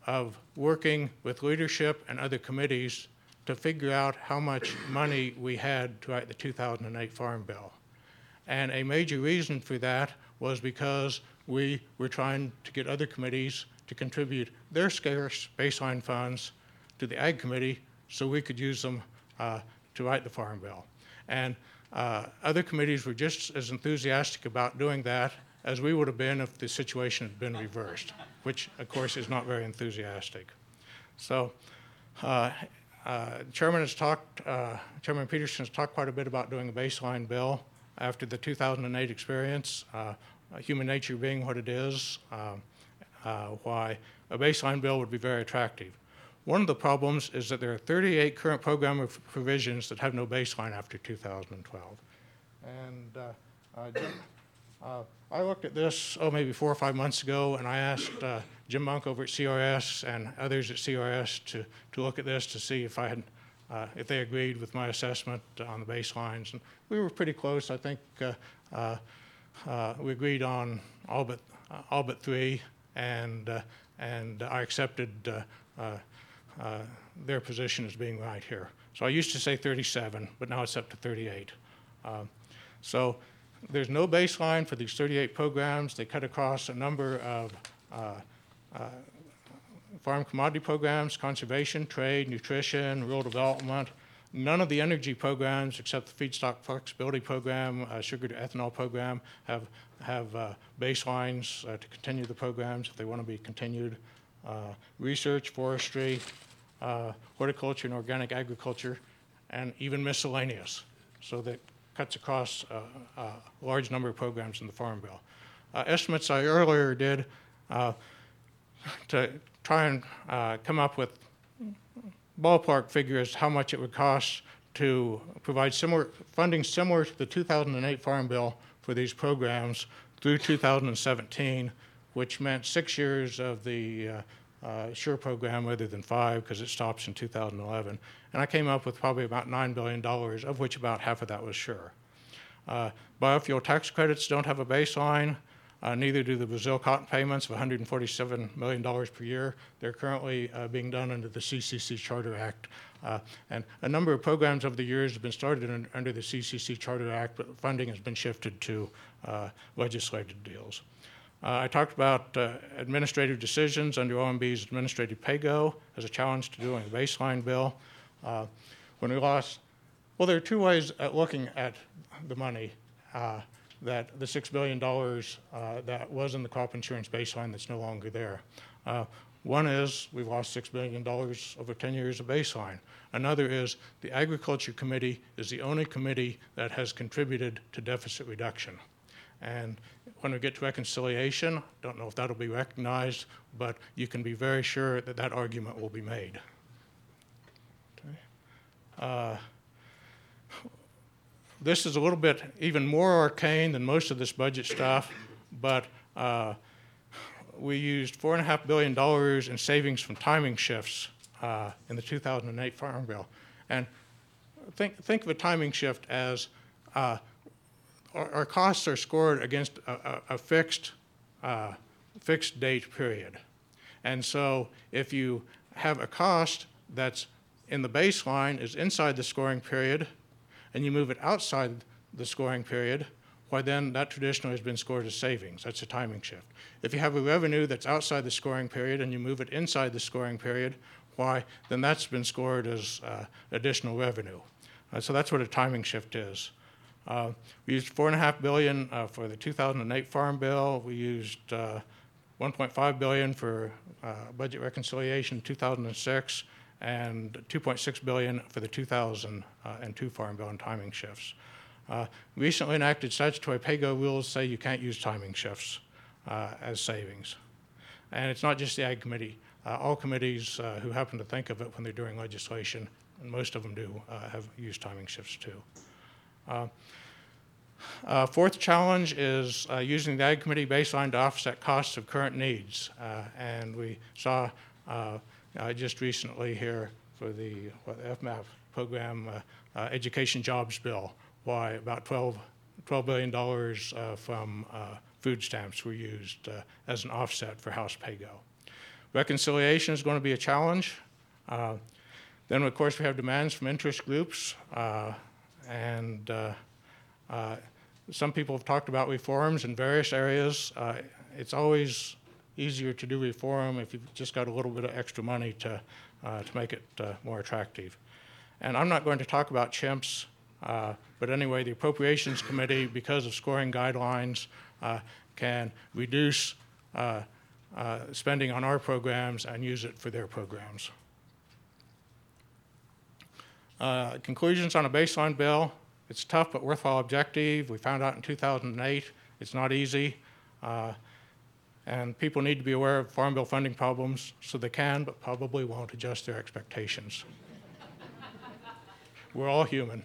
of working with leadership and other committees to figure out how much money we had to write the two thousand eight Farm Bill. And a major reason for that was because we were trying to get other committees to contribute their scarce baseline funds to the Ag Committee so we could use them uh, to write the Farm Bill. And uh, other committees were just as enthusiastic about doing that as we would have been if the situation had been reversed, which of course is not very enthusiastic. So uh, uh, Chairman has talked, uh, Chairman Peterson has talked quite a bit about doing a baseline bill after the two thousand eight experience, uh, human nature being what it is, uh, uh, why a baseline bill would be very attractive. One of the problems is that there are thirty-eight current program of provisions that have no baseline after two thousand twelve. And uh, uh, Jim, uh, I looked at this, oh, maybe four or five months ago, and I asked uh, Jim Monk over at C R S and others at C R S to, to look at this to see if I had, uh, if they agreed with my assessment on the baselines. And we were pretty close. I think uh, uh, uh, we agreed on all but, uh, all but three, and, uh, and I accepted uh, uh, Uh, their position as being right here. So I used to say thirty-seven, but now it's up to thirty-eight. Uh, so there's no baseline for these thirty-eight programs. They cut across a number of uh, uh, farm commodity programs, conservation, trade, nutrition, rural development. None of the energy programs except the feedstock flexibility program, uh, sugar to ethanol program have, have uh, baselines uh, to continue the programs if they want to be continued. Uh, research, forestry, uh, horticulture and organic agriculture, and even miscellaneous. So that cuts across uh, a large number of programs in the Farm Bill. Uh, estimates I earlier did uh, to try and uh, come up with ballpark figures how much it would cost to provide similar funding similar to the two thousand eight Farm Bill for these programs through two thousand seventeen, which meant six years of the uh, uh, SURE program rather than five, because it stops in two thousand eleven. And I came up with probably about nine billion dollars, of which about half of that was SURE. Uh, biofuel tax credits don't have a baseline. Uh, neither do the Brazil cotton payments of one hundred forty-seven million dollars per year. They're currently uh, being done under the C C C Charter Act. Uh, and a number of programs over the years have been started in, under the C C C Charter Act, but funding has been shifted to uh, legislative deals. Uh, I talked about uh, administrative decisions under O M B's administrative pay-go as a challenge to doing a baseline bill. Uh, when we lost, well, there are two ways at looking at the money. Uh, that the six billion dollars uh, that was in the crop insurance baseline that's no longer there. Uh, one is we've lost six billion dollars over ten years of baseline. Another is the Agriculture Committee is the only committee that has contributed to deficit reduction. And when we get to reconciliation, don't know if that'll be recognized, but you can be very sure that that argument will be made. Okay. Uh, This is a little bit even more arcane than most of this budget stuff, but uh, we used four point five billion dollars in savings from timing shifts uh, in the two thousand eight Farm Bill. And think, think of a timing shift as uh, our, our costs are scored against a, a, a fixed, uh, fixed date period. And so if you have a cost that's in the baseline is inside the scoring period, and you move it outside the scoring period, why then that traditionally has been scored as savings. That's a timing shift. If you have a revenue that's outside the scoring period and you move it inside the scoring period, why then that's been scored as uh, additional revenue. Uh, so that's what a timing shift is. Uh, we used four and a half billion uh, for the two thousand eight Farm Bill. We used uh, one point five billion for uh, budget reconciliation in two thousand six. And two point six billion dollars for the two thousand two Farm Bill and timing shifts. Uh, recently enacted statutory pay-go rules say you can't use timing shifts uh, as savings. And it's not just the Ag Committee. Uh, all committees uh, who happen to think of it when they're doing legislation, and most of them do, uh, have used timing shifts too. Uh, uh, fourth challenge is uh, using the Ag Committee baseline to offset costs of current needs. Uh, and we saw uh, Uh, just recently here for the, what, the F M A P program, uh, uh, Education Jobs Bill, why about twelve billion dollars uh, from uh, food stamps were used uh, as an offset for House pay-go. reconciliation is going to be a challenge. Uh, then, of course, we have demands from interest groups. Uh, and uh, uh, some people have talked about reforms in various areas. Uh, it's always easier to do reform if you've just got a little bit of extra money to, uh, to make it uh, more attractive. And I'm not going to talk about chimps, uh, but anyway, the Appropriations Committee, because of scoring guidelines, uh, can reduce uh, uh, spending on our programs and use it for their programs. Uh, conclusions on a baseline bill. It's a tough but worthwhile objective. We found out in two thousand eight it's not easy. Uh, and people need to be aware of Farm Bill funding problems so they can, but probably won't adjust their expectations. We're all human.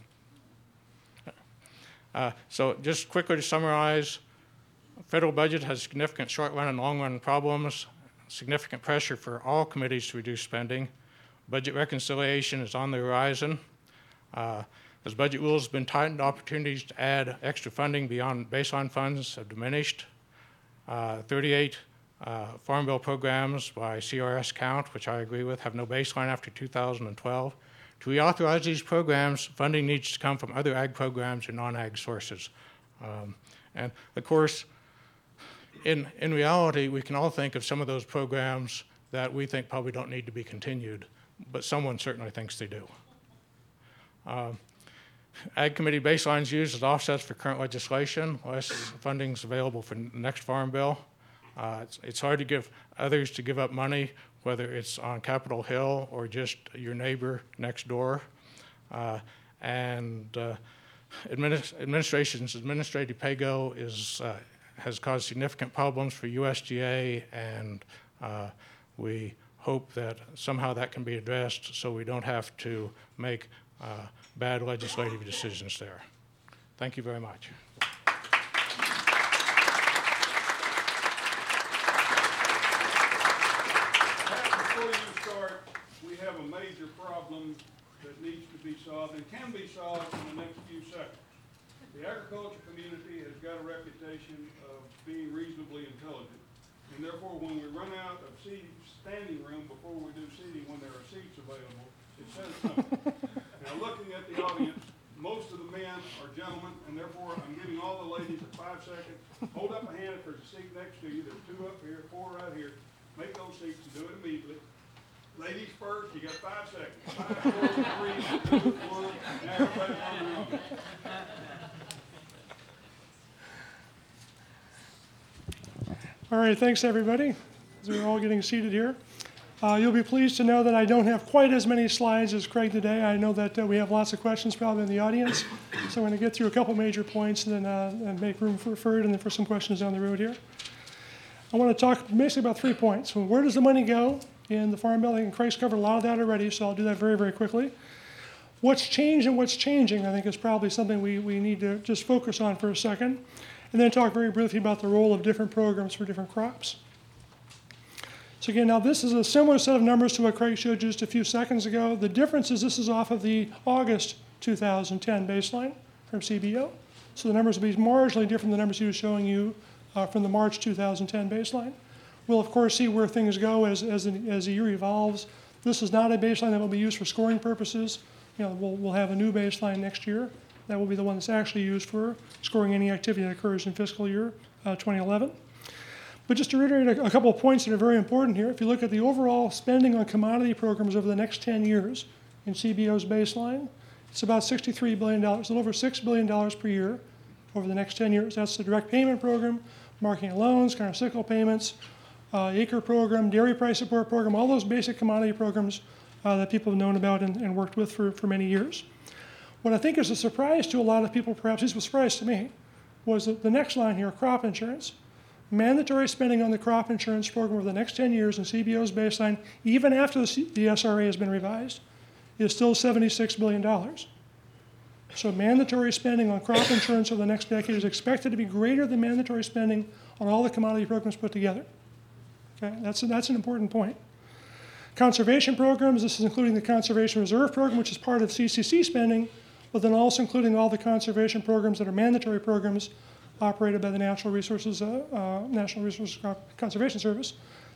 Uh, so just quickly to summarize, federal budget has significant short-run and long-run problems, significant pressure for all committees to reduce spending. Budget reconciliation is on the horizon. Uh, as budget rules have been tightened, opportunities to add extra funding beyond baseline funds have diminished. Uh, thirty-eight uh, Farm Bill programs by C R S count, which I agree with, have no baseline after two thousand twelve. To reauthorize these programs, funding needs to come from other ag programs or non-ag sources. Um, and of course, in, in reality, we can all think of some of those programs that we think probably don't need to be continued, but someone certainly thinks they do. Um, Ag Committee baselines used as offsets for current legislation. Less funding is available for the next Farm Bill. Uh, it's, it's hard to give others to give up money, whether it's on Capitol Hill or just your neighbor next door. Uh, and uh, administ administration's administrative pay-go is, uh, has caused significant problems for U S D A, and uh, we hope that somehow that can be addressed so we don't have to make uh, bad legislative decisions there. Thank you very much. Before you start, we have a major problem that needs to be solved and can be solved in the next few seconds. The agriculture community has got a reputation of being reasonably intelligent, and therefore when we run out of seat, standing room before we do seating, when there are seats available, it says something. Now, looking at the audience, most of the men are gentlemen, and therefore I'm giving all the ladies a five second. Hold up a hand if there's a seat next to you. There's two up here, four right here. Make those seats and do it immediately. Ladies first, you got five seconds. Five, four, three, two, one. Now everybody on the audience. All right, thanks everybody, as we're all getting seated here. Uh, you'll be pleased to know that I don't have quite as many slides as Craig today. I know that uh, we have lots of questions probably in the audience, so I'm going to get through a couple major points and then uh, and make room for, for it and then for some questions down the road here. I want to talk basically about three points. So where does the money go in the Farm Bill? And Craig's covered a lot of that already, so I'll do that very, very quickly. What's changed and what's changing, I think, is probably something we, we need to just focus on for a second, and then talk very briefly about the role of different programs for different crops. So again, now this is a similar set of numbers to what Craig showed you just a few seconds ago. The difference is this is off of the August two thousand ten baseline from C B O. So the numbers will be marginally different than the numbers he was showing you uh, from the March two thousand ten baseline. We'll, of course, see where things go as, as, the, as the year evolves. This is not a baseline that will be used for scoring purposes. You know, we'll, we'll have a new baseline next year. That will be the one that's actually used for scoring any activity that occurs in fiscal year uh, twenty eleven. But just to reiterate a, a couple of points that are very important here, if you look at the overall spending on commodity programs over the next ten years in C B O's baseline, it's about sixty-three billion dollars, a little over six billion dollars per year over the next ten years. That's the direct payment program, marketing loans, countercyclical payments, uh, acre program, dairy price support program, all those basic commodity programs uh, that people have known about and, and worked with for, for many years. What I think is a surprise to a lot of people, perhaps this was a surprise to me, was that the next line here, crop insurance. Mandatory spending on the crop insurance program over the next ten years in C B O's baseline, even after the, C the S R A has been revised, is still seventy-six billion dollars. So mandatory spending on crop insurance over the next decade is expected to be greater than mandatory spending on all the commodity programs put together. Okay, that's, that's an important point. Conservation programs, this is including the Conservation Reserve Program, which is part of C C C spending, but then also including all the conservation programs that are mandatory programs operated by the Natural Resources, uh, uh, National Resources Conservation Service.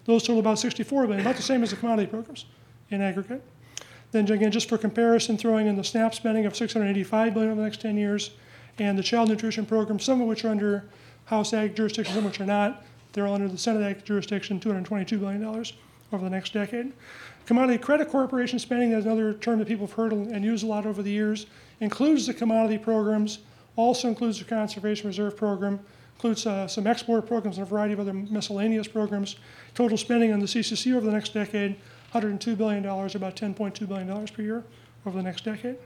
Those total about sixty-four billion dollars, about the same as the commodity programs in aggregate. Then again, just for comparison, throwing in the SNAP spending of six hundred eighty-five billion dollars over the next ten years, and the child nutrition program, some of which are under House Ag jurisdiction, some of which are not. They're all under the Senate Ag jurisdiction, two hundred twenty-two billion dollars over the next decade. Commodity Credit Corporation spending, that's another term that people have heard and used a lot over the years, includes the commodity programs, also includes the Conservation Reserve Program, includes uh, some export programs and a variety of other miscellaneous programs. Total spending on the C C C over the next decade, one hundred two billion dollars, about ten point two billion dollars per year over the next decade.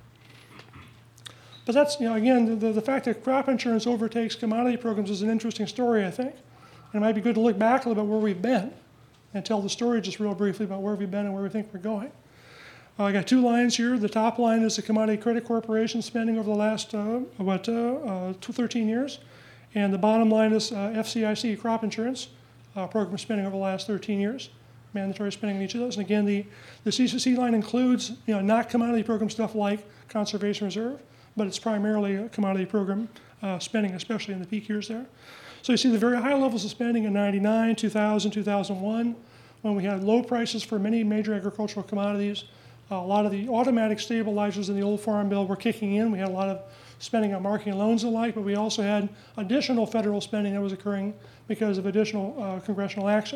But that's, you know, again, the, the fact that crop insurance overtakes commodity programs is an interesting story, I think. And it might be good to look back a little bit where we've been and tell the story just real briefly about where we've been and where we think we're going. Uh, I got two lines here. The top line is the Commodity Credit Corporation spending over the last, uh, what, uh, uh, thirteen years. And the bottom line is uh, F C I C crop insurance uh, program spending over the last thirteen years. Mandatory spending in each of those. And again, the, the C C C line includes, you know, not commodity program stuff like Conservation Reserve, but it's primarily a commodity program uh, spending, especially in the peak years there. So you see the very high levels of spending in ninety-nine, two thousand, two thousand one, when we had low prices for many major agricultural commodities. Uh, a lot of the automatic stabilizers in the old Farm Bill were kicking in. We had a lot of spending on marketing loans and the like, but we also had additional federal spending that was occurring because of additional uh, congressional action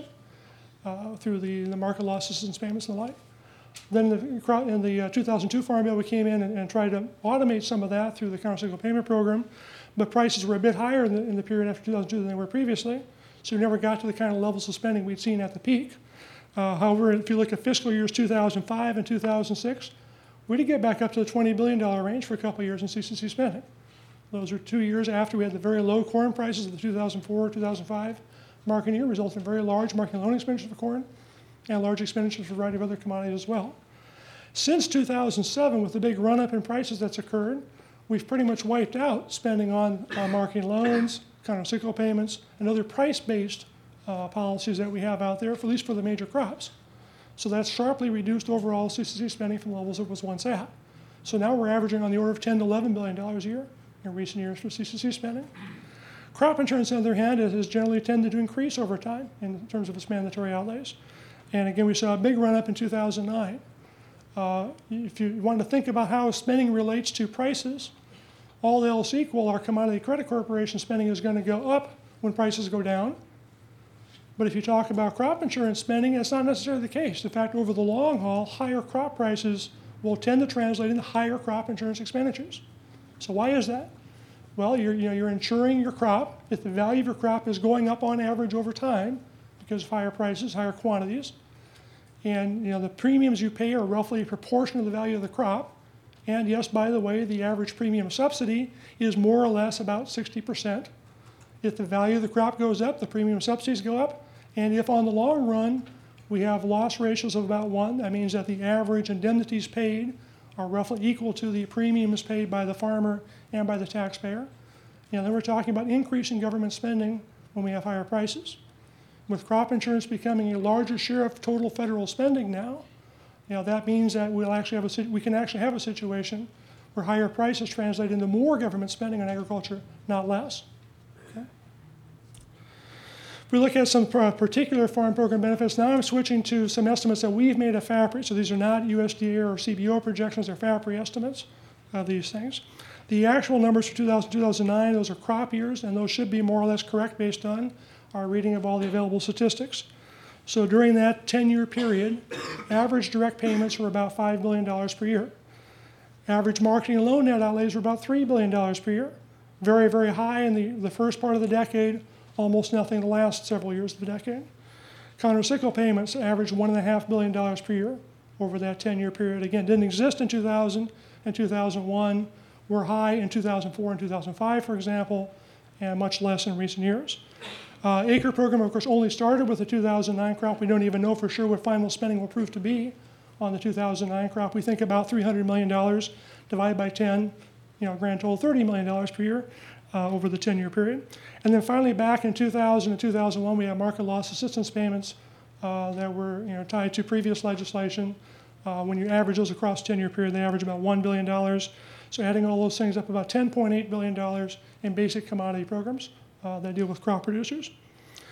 uh, through the, the market law assistance payments and the like. Then in the, in the uh, two thousand two Farm Bill, we came in and, and tried to automate some of that through the countercyclical payment program, but prices were a bit higher in the, in the period after two thousand two than they were previously, so we never got to the kind of levels of spending we'd seen at the peak. Uh, however, if you look at fiscal years two thousand five and two thousand six, we did get back up to the twenty billion dollars range for a couple of years in C C C spending. Those are two years after we had the very low corn prices of the two thousand four, two thousand five marketing year, resulting in very large marketing loan expenditures for corn and large expenditures for a variety of other commodities as well. Since two thousand seven, with the big run-up in prices that's occurred, we've pretty much wiped out spending on uh, marketing loans, countercyclical payments, and other price-based uh, policies that we have out there, for, at least for the major crops. So that's sharply reduced overall C C C spending from levels it was once at. So now we're averaging on the order of ten to eleven billion dollars a year in recent years for C C C spending. Crop insurance, on the other hand, has generally tended to increase over time in terms of its mandatory outlays. And again, we saw a big run-up in two thousand nine. Uh, if you want to think about how spending relates to prices, all else equal, our Commodity Credit Corporation spending is going to go up when prices go down. But if you talk about crop insurance spending, that's not necessarily the case. In fact, over the long haul, higher crop prices will tend to translate into higher crop insurance expenditures. So why is that? Well, you're, you know, you're insuring your crop. If the value of your crop is going up on average over time because of higher prices, higher quantities, and you know, the premiums you pay are roughly a proportion of the value of the crop. And yes, by the way, the average premium subsidy is more or less about sixty percent. If the value of the crop goes up, the premium subsidies go up. And if on the long run we have loss ratios of about one, that means that the average indemnities paid are roughly equal to the premiums paid by the farmer and by the taxpayer. You know, then we're talking about increasing government spending when we have higher prices. With crop insurance becoming a larger share of total federal spending now, you know, that means that we'll actually have a, we can actually have a situation where higher prices translate into more government spending on agriculture, not less. Okay? If we look at some particular farm program benefits, now I'm switching to some estimates that we've made of FAPRI. So these are not U S D A or C B O projections, they're FAPRI estimates of these things. The actual numbers for two thousand, two thousand nine, those are crop years, and those should be more or less correct based on our reading of all the available statistics. So during that ten-year period, average direct payments were about five billion dollars per year. Average marketing and loan net outlays were about three billion dollars per year. Very, very high in the, the first part of the decade, almost nothing the last several years of the decade. Countercyclical payments averaged one point five billion dollars per year over that ten-year period. Again, didn't exist in two thousand and two thousand one, were high in two thousand four and two thousand five, for example, and much less in recent years. Uh, acre program, of course, only started with the two thousand nine crop. We don't even know for sure what final spending will prove to be on the two thousand nine crop. We think about three hundred million dollars divided by ten, you know, grand total thirty million dollars per year uh, over the ten-year period. And then finally, back in two thousand and two thousand one, we had market loss assistance payments uh, that were, you know, tied to previous legislation. Uh, when you average those across the ten-year period, they average about one billion dollars. So adding all those things up, about ten point eight billion dollars in basic commodity programs Uh, that deal with crop producers.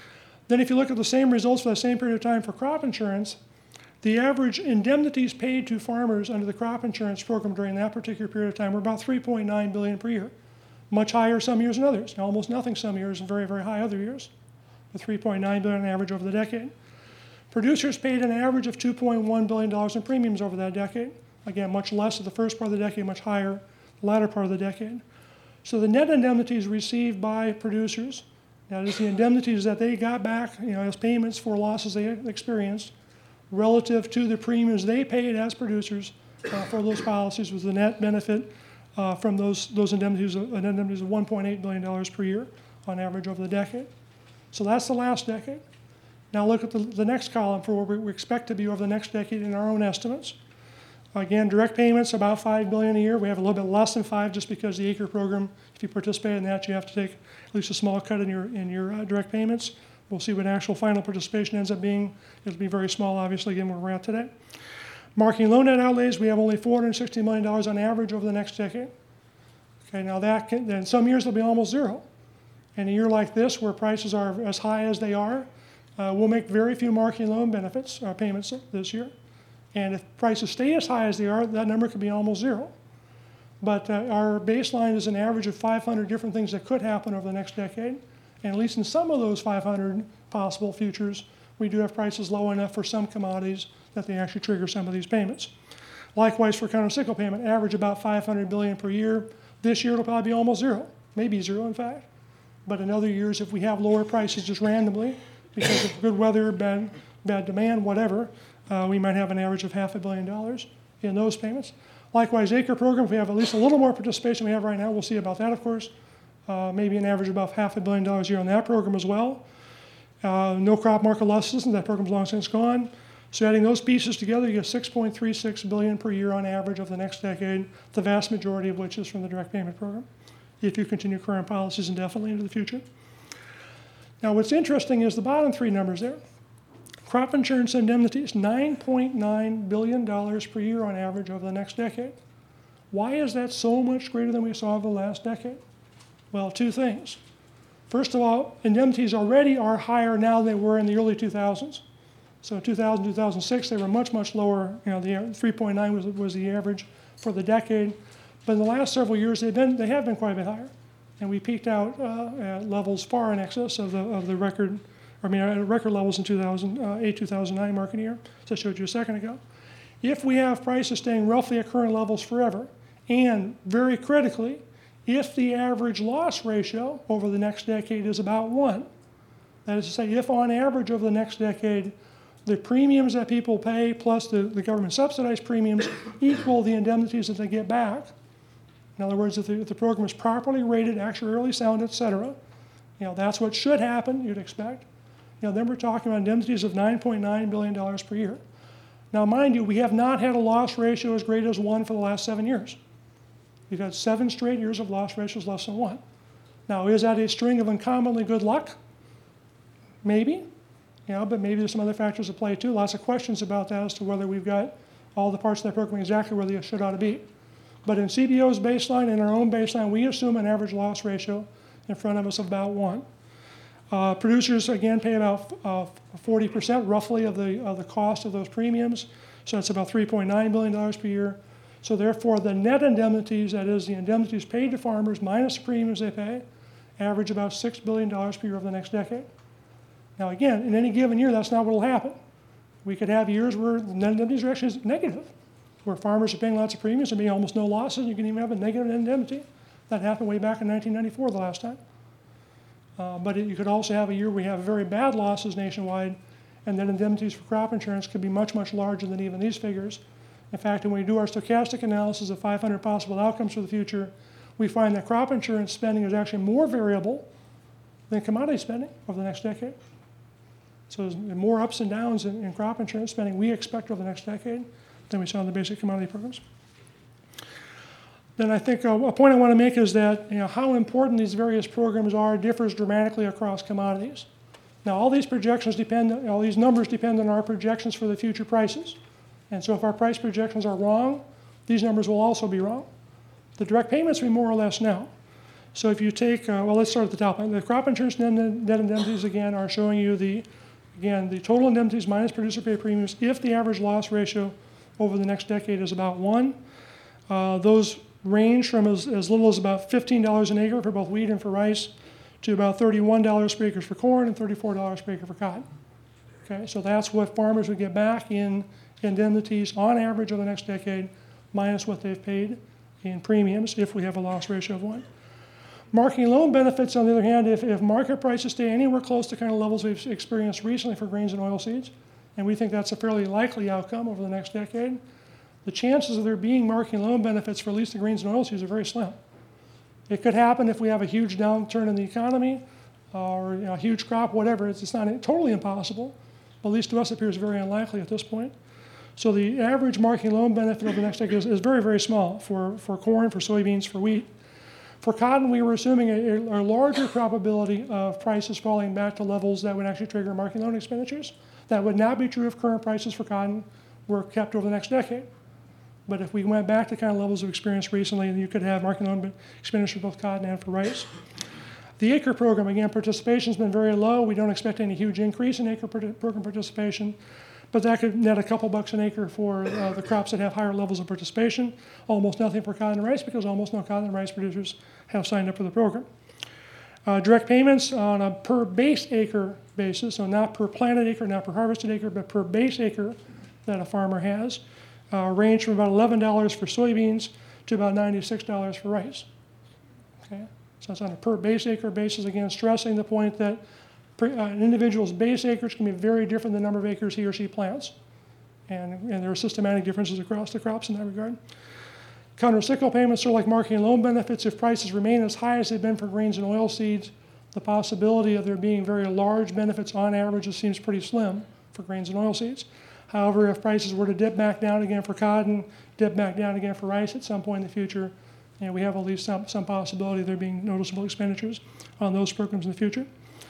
Then if you look at the same results for the same period of time for crop insurance, the average indemnities paid to farmers under the crop insurance program during that particular period of time were about three point nine billion dollars per year. Much higher some years than others. Now, almost nothing some years and very, very high other years. But three point nine billion dollars on average over the decade. Producers paid an average of two point one billion dollars in premiums over that decade. Again, much less at the first part of the decade, much higher the latter part of the decade. So the net indemnities received by producers, that is the indemnities that they got back, you know, as payments for losses they experienced, relative to the premiums they paid as producers uh, for those policies, was the net benefit uh, from those, those indemnities, uh, indemnities of one point eight billion dollars per year on average over the decade. So that's the last decade. Now look at the, the next column for where we expect to be over the next decade in our own estimates. Again, direct payments, about five billion dollars a year. We have a little bit less than five just because the ACRE program, if you participate in that, you have to take at least a small cut in your, in your uh, direct payments. We'll see what actual final participation ends up being. It'll be very small, obviously, given where we're at today. Marking loan net outlays, we have only four hundred sixty million dollars on average over the next decade. Okay, now that can, then some years they'll be almost zero. In a year like this, where prices are as high as they are, uh, we'll make very few marking loan benefits, uh, payments this year. And if prices stay as high as they are, that number could be almost zero. But uh, our baseline is an average of five hundred different things that could happen over the next decade. And at least in some of those five hundred possible futures, we do have prices low enough for some commodities that they actually trigger some of these payments. Likewise, for countercyclical payment, average about five hundred billion dollars per year. This year it'll probably be almost zero, maybe zero in fact. But in other years, if we have lower prices just randomly, because of good weather, bad, bad demand, whatever, uh, we might have an average of half a billion dollars in those payments. Likewise, ACRE program, if we have at least a little more participation than we have right now, we'll see about that, of course. Uh, maybe an average of about half a billion dollars a year on that program as well. Uh, no crop market losses, and that program's long since gone. So adding those pieces together, you get six point three six billion dollars per year on average over the next decade, the vast majority of which is from the direct payment program, if you continue current policies indefinitely into the future. Now, what's interesting is the bottom three numbers there. Crop insurance indemnities, nine point nine billion dollars per year on average over the next decade. Why is that so much greater than we saw over the last decade? Well, two things. First of all, indemnities already are higher now than they were in the early two thousands. So in two thousand, two thousand six, they were much, much lower. You know, the three point nine was, was the average for the decade. But in the last several years, they've been, they have been quite a bit higher. And we peaked out uh, at levels far in excess of the, of the record, I mean, at record levels in two thousand eight, two thousand nine market year, as I showed you a second ago. If we have prices staying roughly at current levels forever, and very critically, if the average loss ratio over the next decade is about one, that is to say, if on average over the next decade, the premiums that people pay plus the, the government subsidized premiums equal the indemnities that they get back. In other words, if the, if the program is properly rated, actuarially sound, et cetera, you know, that's what should happen, you'd expect. You know, then we're talking about indemnities of nine point nine billion dollars per year. Now, mind you, we have not had a loss ratio as great as one for the last seven years. We've had seven straight years of loss ratios less than one. Now, is that a string of uncommonly good luck? Maybe. You know, but maybe there's some other factors at play too. Lots of questions about that as to whether we've got all the parts of that program exactly where they should ought to be. But in C B O's baseline and our own baseline, we assume an average loss ratio in front of us of about one. Uh, producers, again, pay about uh, forty percent roughly of the, of the cost of those premiums. So that's about three point nine billion dollars per year. So therefore, the net indemnities, that is the indemnities paid to farmers minus the premiums they pay, average about six billion dollars per year over the next decade. Now again, in any given year, that's not what will happen. We could have years where the net indemnities are actually negative, where farmers are paying lots of premiums and being almost no losses, and you can even have a negative indemnity. That happened way back in nineteen ninety-four the last time. Uh, but it, you could also have a year where we have very bad losses nationwide, and then indemnities for crop insurance could be much, much larger than even these figures. In fact, when we do our stochastic analysis of five hundred possible outcomes for the future, we find that crop insurance spending is actually more variable than commodity spending over the next decade. So there's more ups and downs in, in crop insurance spending we expect over the next decade than we saw in the basic commodity programs. Then I think uh, a point I want to make is that, you know, how important these various programs are differs dramatically across commodities. Now, all these projections depend, all these numbers depend on our projections for the future prices. And so if our price projections are wrong, these numbers will also be wrong. The direct payments we more or less know. So if you take, uh, well, let's start at the top. The crop insurance net, net indemnities, again, are showing you the, again, the total indemnities minus producer pay premiums if the average loss ratio over the next decade is about one. Uh, those range from as, as little as about fifteen dollars an acre for both wheat and for rice to about thirty-one dollars per acre for corn and thirty-four dollars per acre for cotton. Okay, so that's what farmers would get back in indemnities on average over the next decade, minus what they've paid in premiums if we have a loss ratio of one. Marketing loan benefits, on the other hand, if, if market prices stay anywhere close to kind of levels we've experienced recently for grains and oilseeds, and we think that's a fairly likely outcome over the next decade, the chances of there being marketing loan benefits for at least the grains and oilseeds are very slim. It could happen if we have a huge downturn in the economy or you know, a huge crop, whatever. It's, it's not totally impossible, but at least to us it appears very unlikely at this point. So the average marketing loan benefit over the next decade is, is very, very small for, for corn, for soybeans, for wheat. For cotton, we were assuming a, a larger probability of prices falling back to levels that would actually trigger marketing loan expenditures. That would not be true if current prices for cotton were kept over the next decade. But if we went back to kind of levels of experience recently, then you could have marketing loan expenditures for both cotton and for rice. The acre program, again, participation has been very low. We don't expect any huge increase in acre program participation, but that could net a couple bucks an acre for uh, the crops that have higher levels of participation. Almost nothing for cotton and rice because almost no cotton and rice producers have signed up for the program. Uh, direct payments on a per base acre basis, so not per planted acre, not per harvested acre, but per base acre that a farmer has, uh, range from about eleven dollars for soybeans to about ninety-six dollars for rice. Okay, so it's on a per base acre basis, again, stressing the point that per, uh, an individual's base acres can be very different than the number of acres he or she plants. And, and there are systematic differences across the crops in that regard. Countercyclical payments are like marketing loan benefits. If prices remain as high as they've been for grains and oilseeds, the possibility of there being very large benefits on average seems pretty slim for grains and oilseeds. However, if prices were to dip back down again for cotton, dip back down again for rice at some point in the future, you know, we have at least some, some possibility of there being noticeable expenditures on those programs in the future.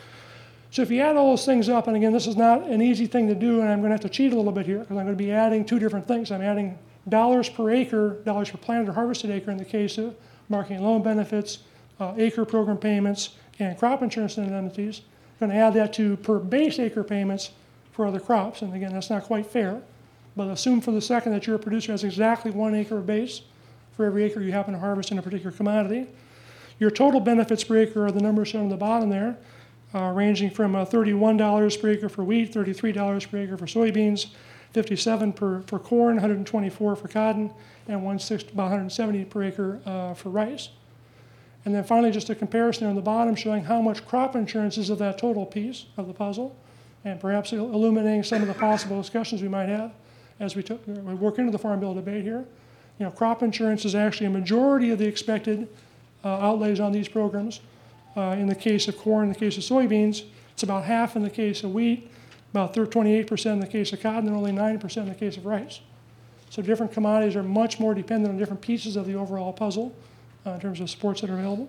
So if you add all those things up, and again, this is not an easy thing to do, and I'm going to have to cheat a little bit here because I'm going to be adding two different things. I'm adding dollars per acre, dollars per planted or harvested acre in the case of marketing loan benefits, uh, acre program payments, and crop insurance indemnities. I'm going to add that to per base acre payments for other crops. And again, that's not quite fair, but assume for the second that your producer has exactly one acre of base for every acre you happen to harvest in a particular commodity. Your total benefits per acre are the numbers shown on the bottom there, uh, ranging from uh, thirty-one dollars per acre for wheat, thirty-three dollars per acre for soybeans, fifty-seven per for corn, one hundred twenty-four for cotton, and one sixty, about one hundred seventy per acre uh, for rice. And then finally, just a comparison on the bottom showing how much crop insurance is of that total piece of the puzzle, and perhaps illuminating some of the possible discussions we might have as we, took, we work into the Farm Bill debate here. You know, crop insurance is actually a majority of the expected uh, outlays on these programs. Uh, in the case of corn, in the case of soybeans, it's about half in the case of wheat, about twenty-eight percent in the case of cotton, and only nine percent in the case of rice. So different commodities are much more dependent on different pieces of the overall puzzle uh, in terms of supports that are available.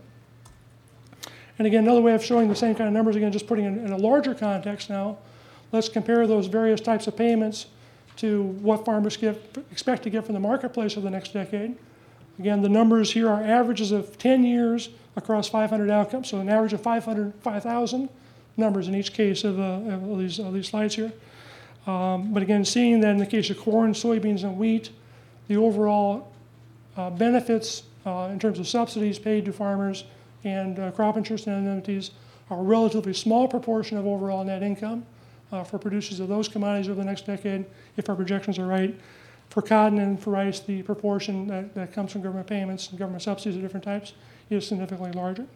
And again, another way of showing the same kind of numbers, again, just putting it in a larger context now, let's compare those various types of payments to what farmers get, expect to get from the marketplace over the next decade. Again, the numbers here are averages of ten years across five hundred outcomes, so an average of five hundred, five thousand numbers in each case of, uh, of, these, of these slides here. Um, but again, seeing that in the case of corn, soybeans, and wheat, the overall uh, benefits uh, in terms of subsidies paid to farmers and uh, crop insurance indemnities are a relatively small proportion of overall net income uh, for producers of those commodities over the next decade, if our projections are right. For cotton and for rice, the proportion that, that comes from government payments and government subsidies of different types is significantly larger.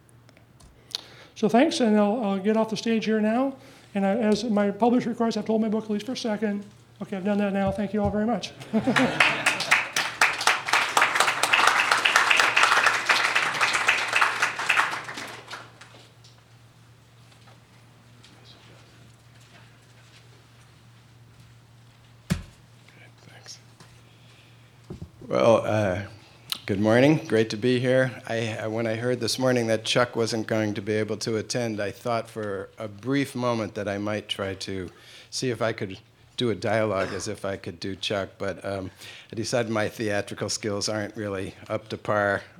So thanks, and I'll, I'll get off the stage here now. And I, as my publisher requires, I've told my book at least for a second. Okay, I've done that now. Thank you all very much. Well, uh, good morning. Great to be here. I, when I heard this morning that Chuck wasn't going to be able to attend, I thought for a brief moment that I might try to see if I could do a dialogue as if I could do Chuck, but um, I decided my theatrical skills aren't really up to par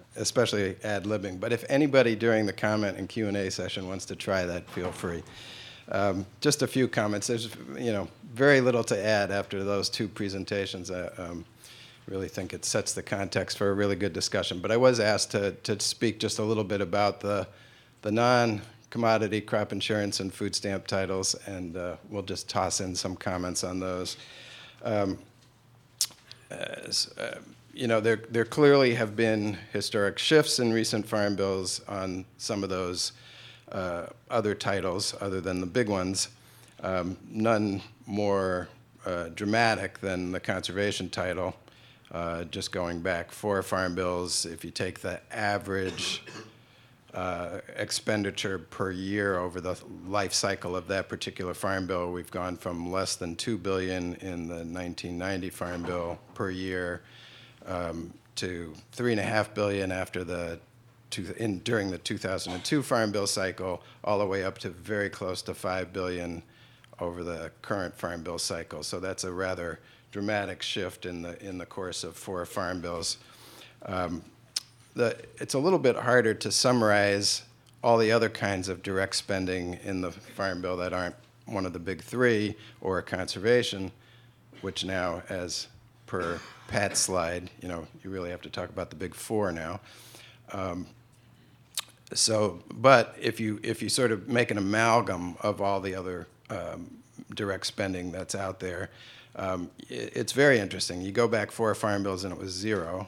especially ad-libbing. But if anybody during the comment and Q and A session wants to try that, feel free. Um, just a few comments. There's, you know, very little to add after those two presentations. I um, really think it sets the context for a really good discussion. But I was asked to, to speak just a little bit about the, the non-commodity crop insurance and food stamp titles, and uh, we'll just toss in some comments on those. Um, as, uh, you know, there, there clearly have been historic shifts in recent farm bills on some of those Uh, other titles other than the big ones, um, none more uh, dramatic than the conservation title. Uh, just going back four farm bills, if you take the average uh, expenditure per year over the life cycle of that particular farm bill, we've gone from less than two billion dollars in the nineteen ninety farm bill per year um, to three and a half billion after the In, during the two thousand two Farm Bill cycle, all the way up to very close to five billion dollars over the current Farm Bill cycle. So that's a rather dramatic shift in the in the course of four farm bills. Um, the, it's a little bit harder to summarize all the other kinds of direct spending in the Farm Bill that aren't one of the big three or conservation, which now, as per Pat's slide, you know, you really have to talk about the big four now. Um, So, but if you if you sort of make an amalgam of all the other um, direct spending that's out there, um, it, it's very interesting. You go back four farm bills and it was zero,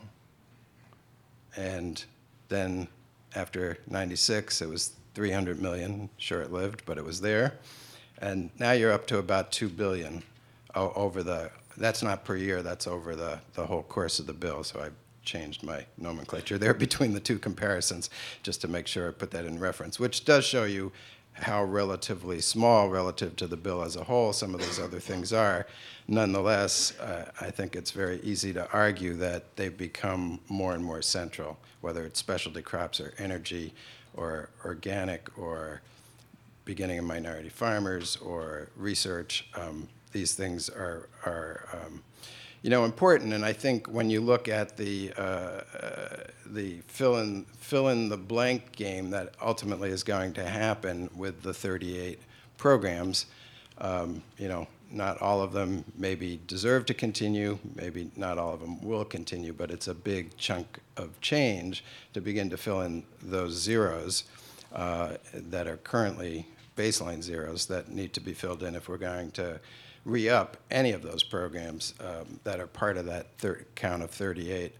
and then after ninety-six it was three hundred million, short-lived, but it was there, and now you're up to about two billion over the. That's not per year. That's over the the whole course of the bill. So I changed my nomenclature there between the two comparisons just to make sure I put that in reference, which does show you how relatively small relative to the bill as a whole some of those other things are. Nonetheless, uh, I think it's very easy to argue that they've become more and more central, whether it's specialty crops or energy or organic or beginning of minority farmers or research. Um, these things are, are um, you know, important, and I think when you look at the uh, uh, the fill in fill in the blank game that ultimately is going to happen with the thirty-eight programs, um, you know, not all of them maybe deserve to continue, maybe not all of them will continue, but it's a big chunk of change to begin to fill in those zeros uh, that are currently baseline zeros that need to be filled in if we're going to re-up any of those programs um, that are part of that thir- count of thirty-eight.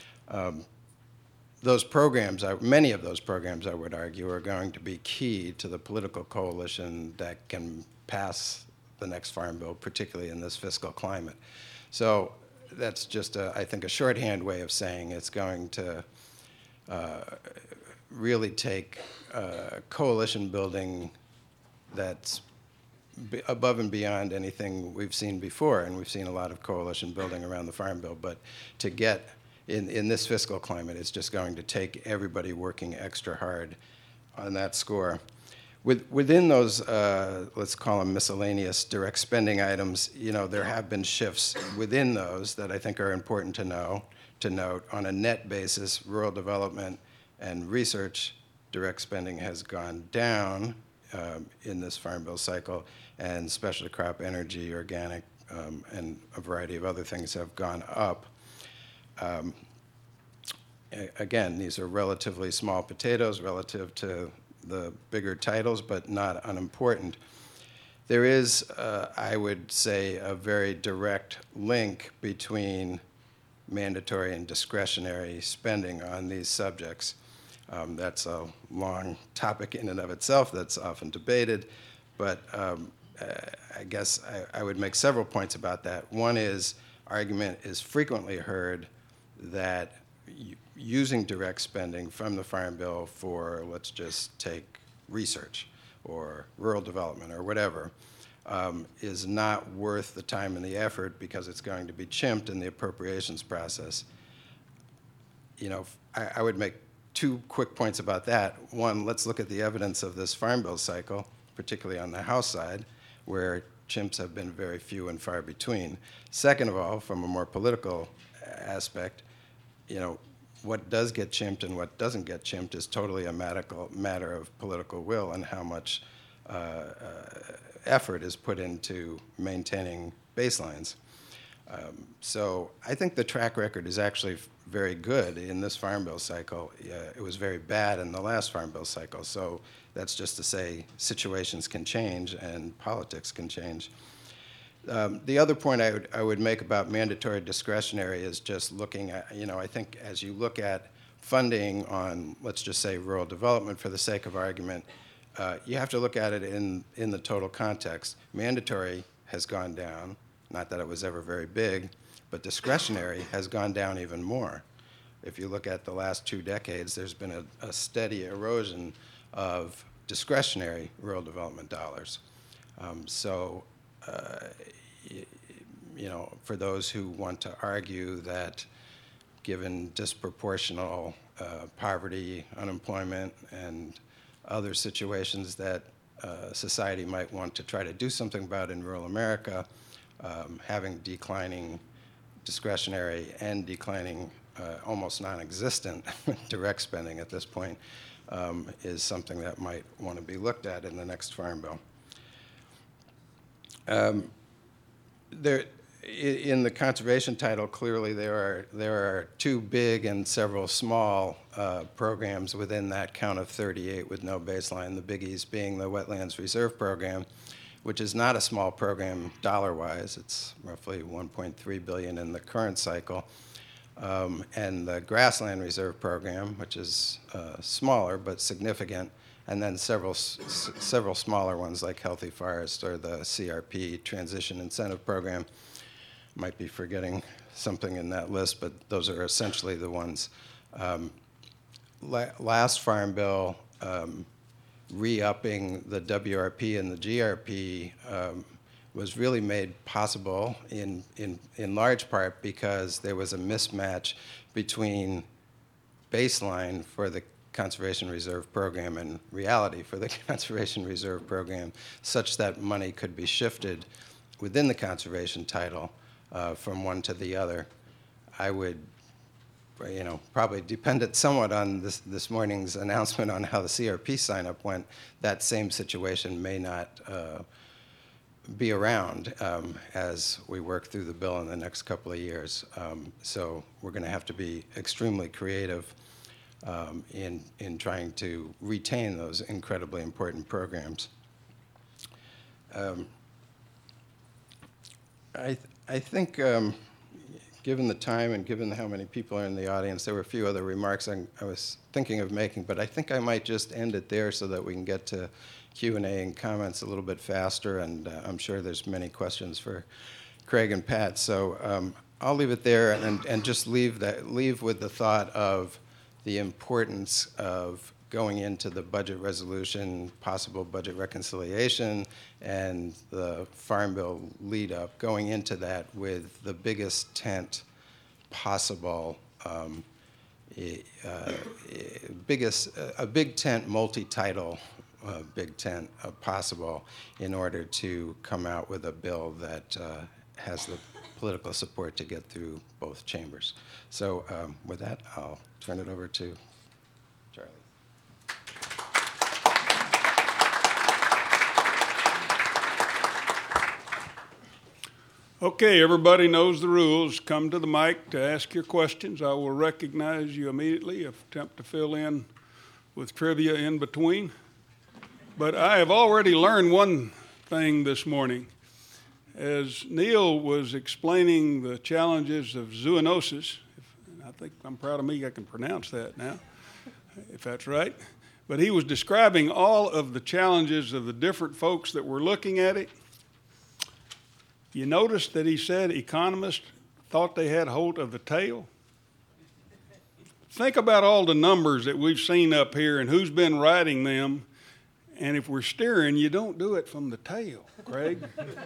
Um, those programs, are, many of those programs, I would argue, are going to be key to the political coalition that can pass the next Farm Bill, particularly in this fiscal climate. So that's just, a, I think, a shorthand way of saying it's going to uh, really take uh, coalition building that's above and beyond anything we've seen before, and we've seen a lot of coalition building around the Farm Bill, but to get in, in this fiscal climate, it's just going to take everybody working extra hard on that score. With, within those, uh, let's call them miscellaneous direct spending items, you know, there have been shifts within those that I think are important to know, to note. On a net basis, rural development and research direct spending has gone down um, in this Farm Bill cycle, and specialty crop, energy, organic, um, and a variety of other things have gone up. Um, a- again, these are relatively small potatoes relative to the bigger titles, but not unimportant. There is, uh, I would say, a very direct link between mandatory and discretionary spending on these subjects. Um, that's a long topic in and of itself that's often debated, but um, uh, I guess I, I would make several points about that. One is, argument is frequently heard that using direct spending from the Farm Bill for, let's just take research or rural development or whatever, um, is not worth the time and the effort because it's going to be chimped in the appropriations process. You know, I, I would make two quick points about that. One, let's look at the evidence of this Farm Bill cycle, particularly on the House side, where chimps have been very few and far between. Second of all, from a more political aspect, you know, what does get chimped and what doesn't get chimped is totally a matter, matter of political will and how much uh, uh, effort is put into maintaining baselines. Um, so I think the track record is actually very good in this Farm Bill cycle. Uh, it was very bad in the last Farm Bill cycle. So that's just to say situations can change and politics can change. Um, the other point I would, I would make about mandatory discretionary is just looking at, you know, I think as you look at funding on, let's just say, rural development for the sake of argument, uh, you have to look at it in, in the total context. Mandatory has gone down, not that it was ever very big, but discretionary has gone down even more. If you look at the last two decades, there's been a, a steady erosion of discretionary rural development dollars. Um, so, uh, y- you know, for those who want to argue that given disproportional uh, poverty, unemployment, and other situations that uh, society might want to try to do something about in rural America, um, having declining discretionary and declining uh, almost non-existent direct spending at this point um, is something that might want to be looked at in the next Farm Bill. Um, there, in the conservation title, clearly there are there are two big and several small uh, programs within that count of thirty-eight with no baseline. The biggies being the Wetlands Reserve Program, which is not a small program dollar-wise. It's roughly one point three billion dollars in the current cycle, um, and the Grassland Reserve Program, which is uh, smaller but significant, and then several s several smaller ones like Healthy Forest or the C R P Transition Incentive Program. Might be forgetting something in that list, but those are essentially the ones. Um, la last Farm Bill, um, re-upping the W R P and the G R P um, was really made possible in, in, in large part because there was a mismatch between baseline for the Conservation Reserve Program and reality for the Conservation Reserve Program, such that money could be shifted within the conservation title uh, from one to the other. I would, you know, probably depended somewhat on this, this morning's announcement on how the C R P sign-up went. That same situation may not uh, be around um, as we work through the bill in the next couple of years. Um, so we're going to have to be extremely creative um, in, in trying to retain those incredibly important programs. Um, I, th I think um, given the time and given how many people are in the audience, there were a few other remarks I, I was thinking of making, but I think I might just end it there so that we can get to Q and A and comments a little bit faster, and uh, I'm sure there's many questions for Craig and Pat. So um, I'll leave it there and, and just leave, that, leave with the thought of the importance of going into the budget resolution, possible budget reconciliation, and the Farm Bill lead-up, going into that with the biggest tent possible, um, uh, biggest, a big tent, multi-title uh, big tent uh, possible in order to come out with a bill that uh, has the political support to get through both chambers. So um, with that, I'll turn it over to Charlie. Okay, everybody knows the rules. Come to the mic to ask your questions. I will recognize you immediately, attempt to fill in with trivia in between. But I have already learned one thing this morning. As Neil was explaining the challenges of zoonosis, and I think I'm proud of me I can pronounce that now, if that's right, but he was describing all of the challenges of the different folks that were looking at it. You notice that he said economists thought they had hold of the tail? Think about all the numbers that we've seen up here and who's been writing them. And if we're steering, you don't do it from the tail, Craig.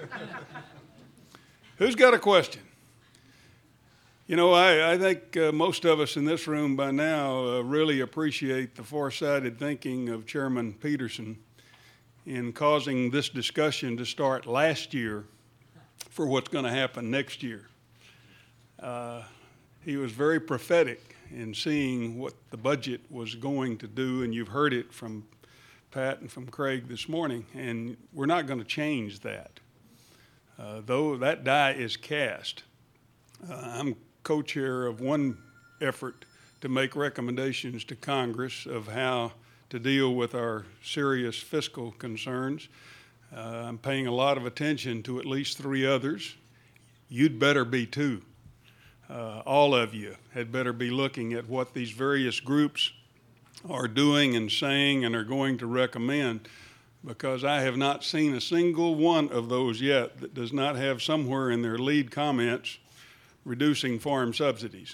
Who's got a question? You know, I, I think uh, most of us in this room by now uh, really appreciate the far-sighted thinking of Chairman Peterson in causing this discussion to start last year for what's going to happen next year. Uh, he was very prophetic in seeing what the budget was going to do, and you've heard it from Pat and from Craig this morning, and we're not going to change that. Uh, though that die is cast, uh, I'm co-chair of one effort to make recommendations to Congress of how to deal with our serious fiscal concerns. Uh, I'm paying a lot of attention to at least three others. You'd better be too. Uh, all of you had better be looking at what these various groups are doing and saying and are going to recommend, because I have not seen a single one of those yet that does not have somewhere in their lead comments reducing farm subsidies.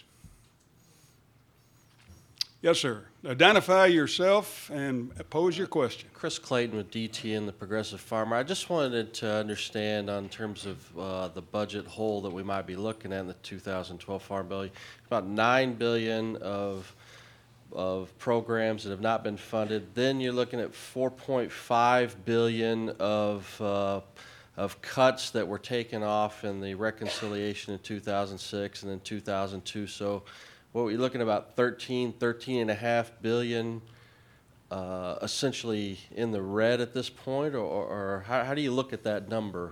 Yes, sir. Identify yourself and pose your question. Chris Clayton with D T N, the Progressive Farmer. I just wanted to understand on terms of uh, the budget hole that we might be looking at in the two thousand twelve Farm Bill. About nine billion dollars of of programs that have not been funded. Then you're looking at four point five billion dollars of uh, of cuts that were taken off in the reconciliation in two thousand six and then two thousand two. So what we're looking at about thirteen, thirteen and a half billion uh, essentially in the red at this point, or, or how, how do you look at that number?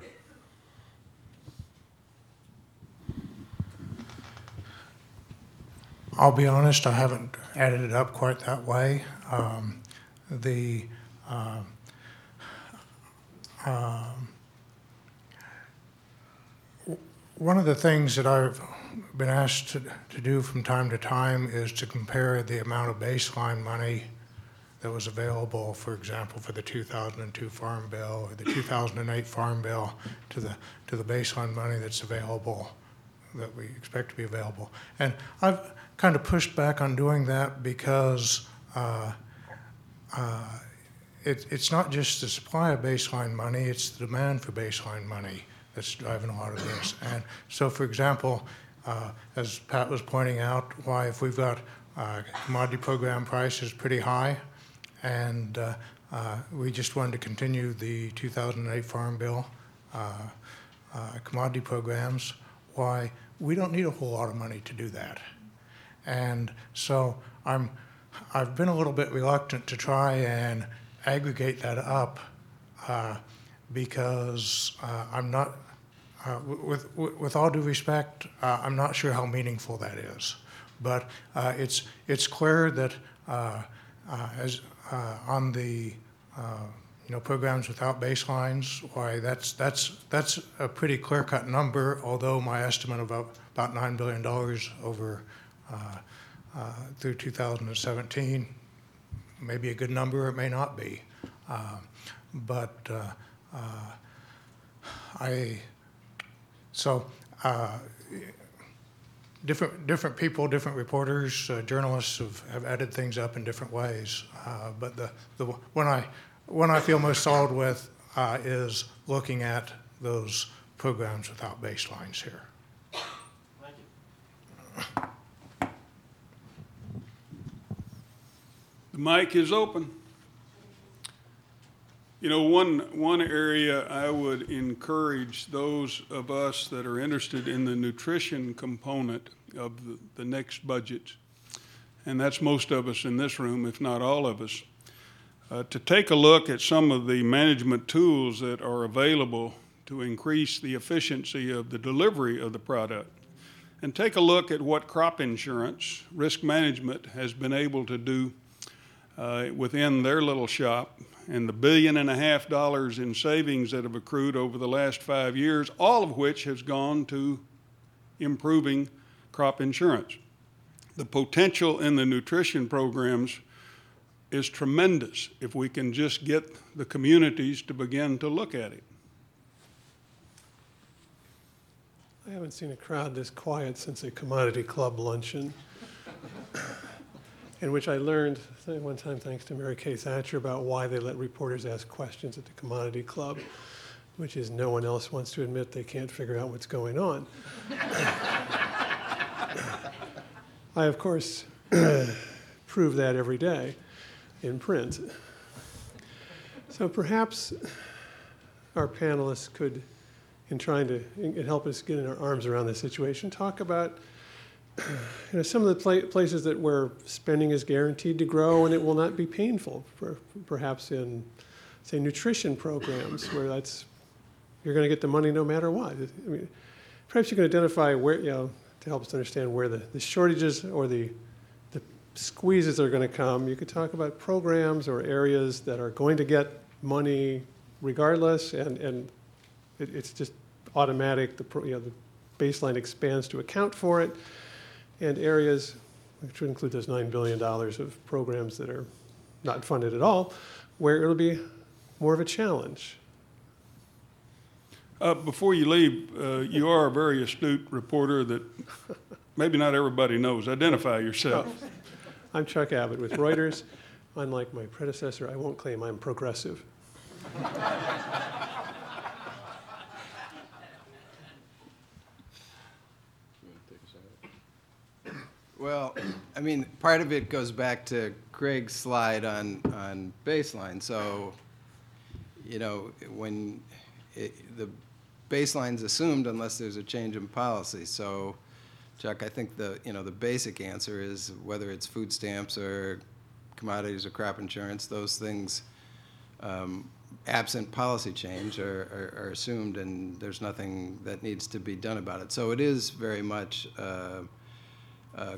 I'll be honest, I haven't added it up quite that way. Um, the uh, um, one of the things that I've been asked to, to do from time to time is to compare the amount of baseline money that was available, for example, for the two thousand two Farm Bill or the two thousand eight Farm Bill to the to the baseline money that's available, that we expect to be available. And I've kind of pushed back on doing that because uh, uh, it, it's not just the supply of baseline money, it's the demand for baseline money that's driving a lot of this. And so, for example, uh, as Pat was pointing out, why if we've got uh, commodity program prices pretty high, and uh, uh, we just wanted to continue the two thousand eight Farm Bill uh, uh, commodity programs, why we don't need a whole lot of money to do that. And so I'm, I've been a little bit reluctant to try and aggregate that up uh, because uh, I'm not, uh, with, with, with all due respect, uh, I'm not sure how meaningful that is. But uh, it's, it's clear that uh, uh, as uh, on the uh, you know, programs without baselines, why that's, that's, that's a pretty clear-cut number, although my estimate of about, about nine billion dollars over uh, uh, through two thousand seventeen may be a good number, it may not be. Uh, but uh, uh, I, so uh, different, different people, different reporters, uh, journalists have, have added things up in different ways. Uh, but the, the one I, one I feel most solid with uh, is looking at those programs without baselines here. Thank you. The mic is open. You know, one, one area I would encourage those of us that are interested in the nutrition component of the, the next budget, and that's most of us in this room, if not all of us, uh, to take a look at some of the management tools that are available to increase the efficiency of the delivery of the product. And take a look at what crop insurance, risk management, has been able to do uh, within their little shop, and the billion and a half dollars in savings that have accrued over the last five years, all of which has gone to improving crop insurance. The potential in the nutrition programs is tremendous if we can just get the communities to begin to look at it. I haven't seen a crowd this quiet since a commodity club luncheon, in which I learned one time, thanks to Mary Kay Thatcher, about why they let reporters ask questions at the commodity club, which is no one else wants to admit they can't figure out what's going on. I, of course, prove that every day in print. So perhaps our panelists could, in trying to in help us get our arms around the situation, talk about you know, some of the pla- places that where spending is guaranteed to grow and it will not be painful, for, perhaps in, say, nutrition programs where that's, you're going to get the money no matter what. I mean, perhaps you can identify where, you know, to help us understand where the, the shortages or the, the squeezes are going to come. You could talk about programs or areas that are going to get money regardless, and, and it, it's just automatic, the, pro- you know, the baseline expands to account for it, and areas, which would include those nine billion dollars of programs that are not funded at all, where it'll be more of a challenge. Uh, before you leave, uh, you are a very astute reporter that maybe not everybody knows. Identify yourself. Oh, I'm Chuck Abbott with Reuters. Unlike my predecessor, I won't claim I'm progressive. Well, I mean, part of it goes back to Craig's slide on, on baseline. So, you know, when it, the baseline's assumed unless there's a change in policy. So, Chuck, I think the, you know, the basic answer is whether it's food stamps or commodities or crop insurance, those things, um, absent policy change, are, are, are assumed, and there's nothing that needs to be done about it. So it is very much uh, uh,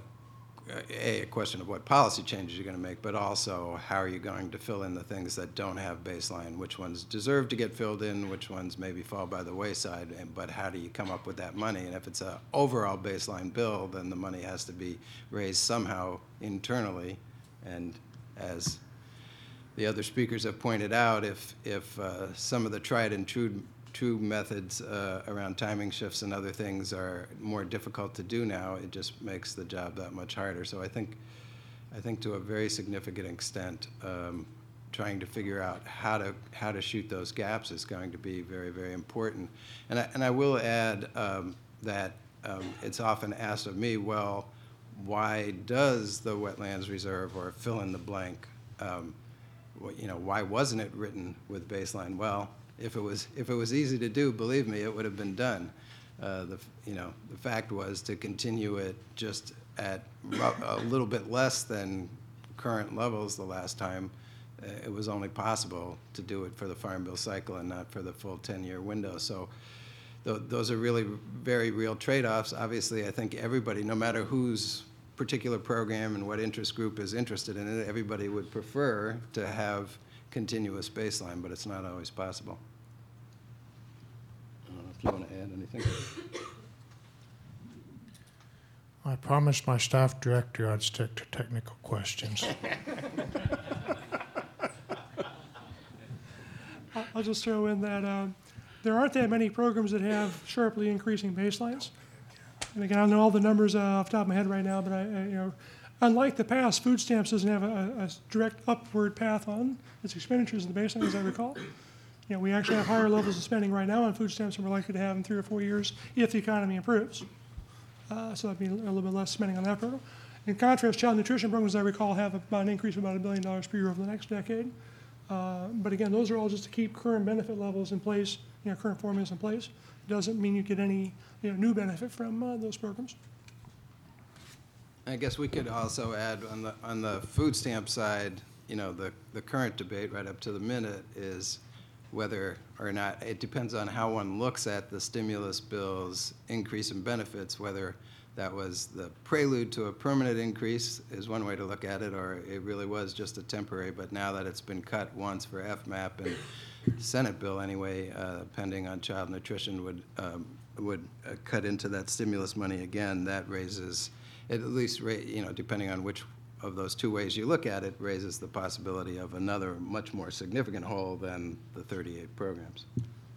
a, a question of what policy changes you're going to make, but also how are you going to fill in the things that don't have baseline, which ones deserve to get filled in, which ones maybe fall by the wayside, and, but how do you come up with that money? And if it's an overall baseline bill, then the money has to be raised somehow internally. And as the other speakers have pointed out, if, if uh, some of the tried and true true methods uh, around timing shifts and other things are more difficult to do now, it just makes the job that much harder. So I think, I think to a very significant extent, um, trying to figure out how to how to shoot those gaps is going to be very, very important. And I, and I will add um, that um, it's often asked of me, well, why does the Wetlands Reserve, or fill in the blank, um, you know, why wasn't it written with baseline? Well, if it was if it was easy to do, believe me, it would have been done. Uh, the you know the fact was to continue it just at a little bit less than current levels the last time. Uh, it was only possible to do it for the Farm Bill cycle and not for the full ten-year window. So th those are really very real trade-offs. Obviously, I think everybody, no matter whose particular program and what interest group is interested in it, everybody would prefer to have continuous baseline, but it's not always possible. I don't know if you want to add anything. I promised my staff director I'd stick to technical questions. I'll just throw in that um, there aren't that many programs that have sharply increasing baselines. And again, I don't know all the numbers uh, off the top of my head right now, but I, I, you know, unlike the past, food stamps doesn't have a, a direct upward path on its expenditures in the baseline, as I recall. You know, we actually have higher levels of spending right now on food stamps than we're likely to have in three or four years if the economy improves. Uh, so that'd be a little bit less spending on that program. In contrast, child nutrition programs, as I recall, have about an increase of about a billion dollars per year over the next decade. Uh, but again, those are all just to keep current benefit levels in place, you know, current formulas in place. It doesn't mean you get any, you know, new benefit from uh, those programs. I guess we could also add on the on the food stamp side, you know, the, the current debate right up to the minute is whether or not, it depends on how one looks at the stimulus bill's increase in benefits, whether that was the prelude to a permanent increase is one way to look at it, or it really was just a temporary, but now that it's been cut once for F MAP and Senate bill anyway, uh, pending on child nutrition would, um, would uh, cut into that stimulus money again, that raises, at least, you know, depending on which of those two ways you look at it, raises the possibility of another much more significant hole than the thirty-eight programs.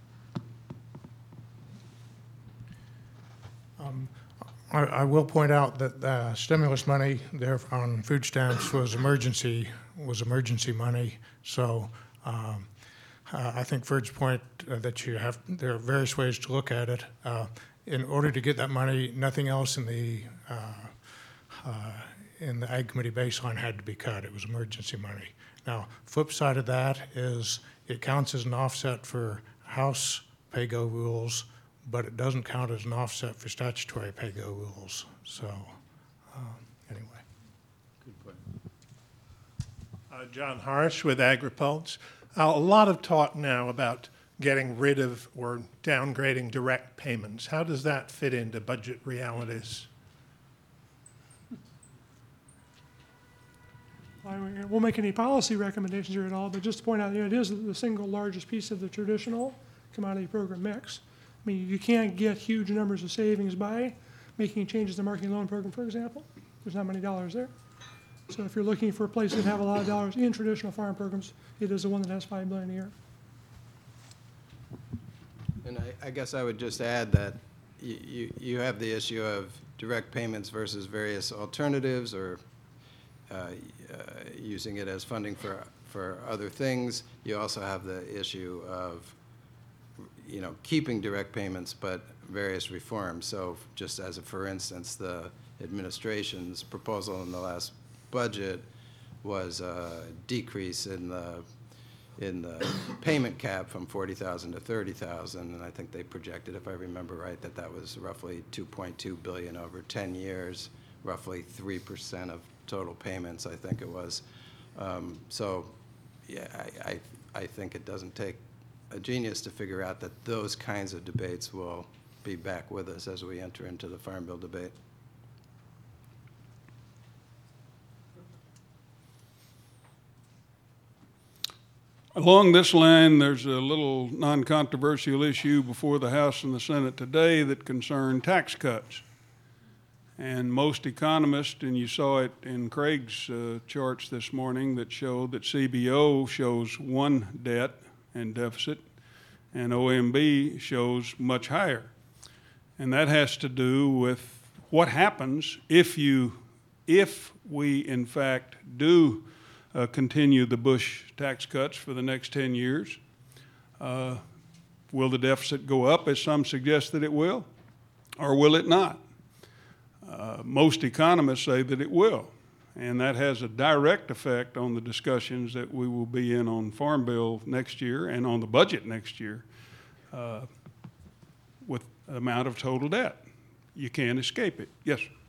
Um, I, I will point out that the stimulus money there on food stamps was emergency was emergency money. So um, uh, I think Ferd's point uh, that you have there are various ways to look at it. Uh, in order to get that money, nothing else in the uh, uh, in the Ag Committee baseline had to be cut. It was emergency money. Now, flip side of that is it counts as an offset for House pay-go rules, but it doesn't count as an offset for statutory pay-go rules. So Anyway. Uh, John Harsh with AgriPulse. Uh, a lot of talk now about getting rid of or downgrading direct payments. How does that fit into budget realities? I won't make any policy recommendations here at all, but just to point out, you know, it is the single largest piece of the traditional commodity program mix. I mean, you can't get huge numbers of savings by making changes to the marketing loan program, for example. There's not many dollars there. So if you're looking for places that have a lot of dollars in traditional farm programs, it is the one that has five billion dollars a year. And I, I guess I would just add that you, you, you have the issue of direct payments versus various alternatives or uh, uh, using it as funding for, for other things. You also have the issue of, you know, keeping direct payments but various reforms. So just as a for instance, the administration's proposal in the last budget was a decrease in the in the payment cap from forty thousand to thirty thousand, and I think they projected, if I remember right, that that was roughly two point two billion dollars over ten years, roughly three percent of total payments, I think it was. Um, so, yeah, I, I I think it doesn't take a genius to figure out that those kinds of debates will be back with us as we enter into the Farm Bill debate. Along this line, there's a little non-controversial issue before the House and the Senate today that concern tax cuts. And most economists, and you saw it in Craig's uh, charts this morning that showed that C B O shows one debt and deficit, and O M B shows much higher. And that has to do with what happens if you, if we in fact do Uh, continue the Bush tax cuts for the next ten years. Uh, will the deficit go up, as some suggest that it will, or will it not? Uh, most economists say that it will, and that has a direct effect on the discussions that we will be in on Farm Bill next year and on the budget next year uh, with the amount of total debt. You can't escape it. Yes, sir.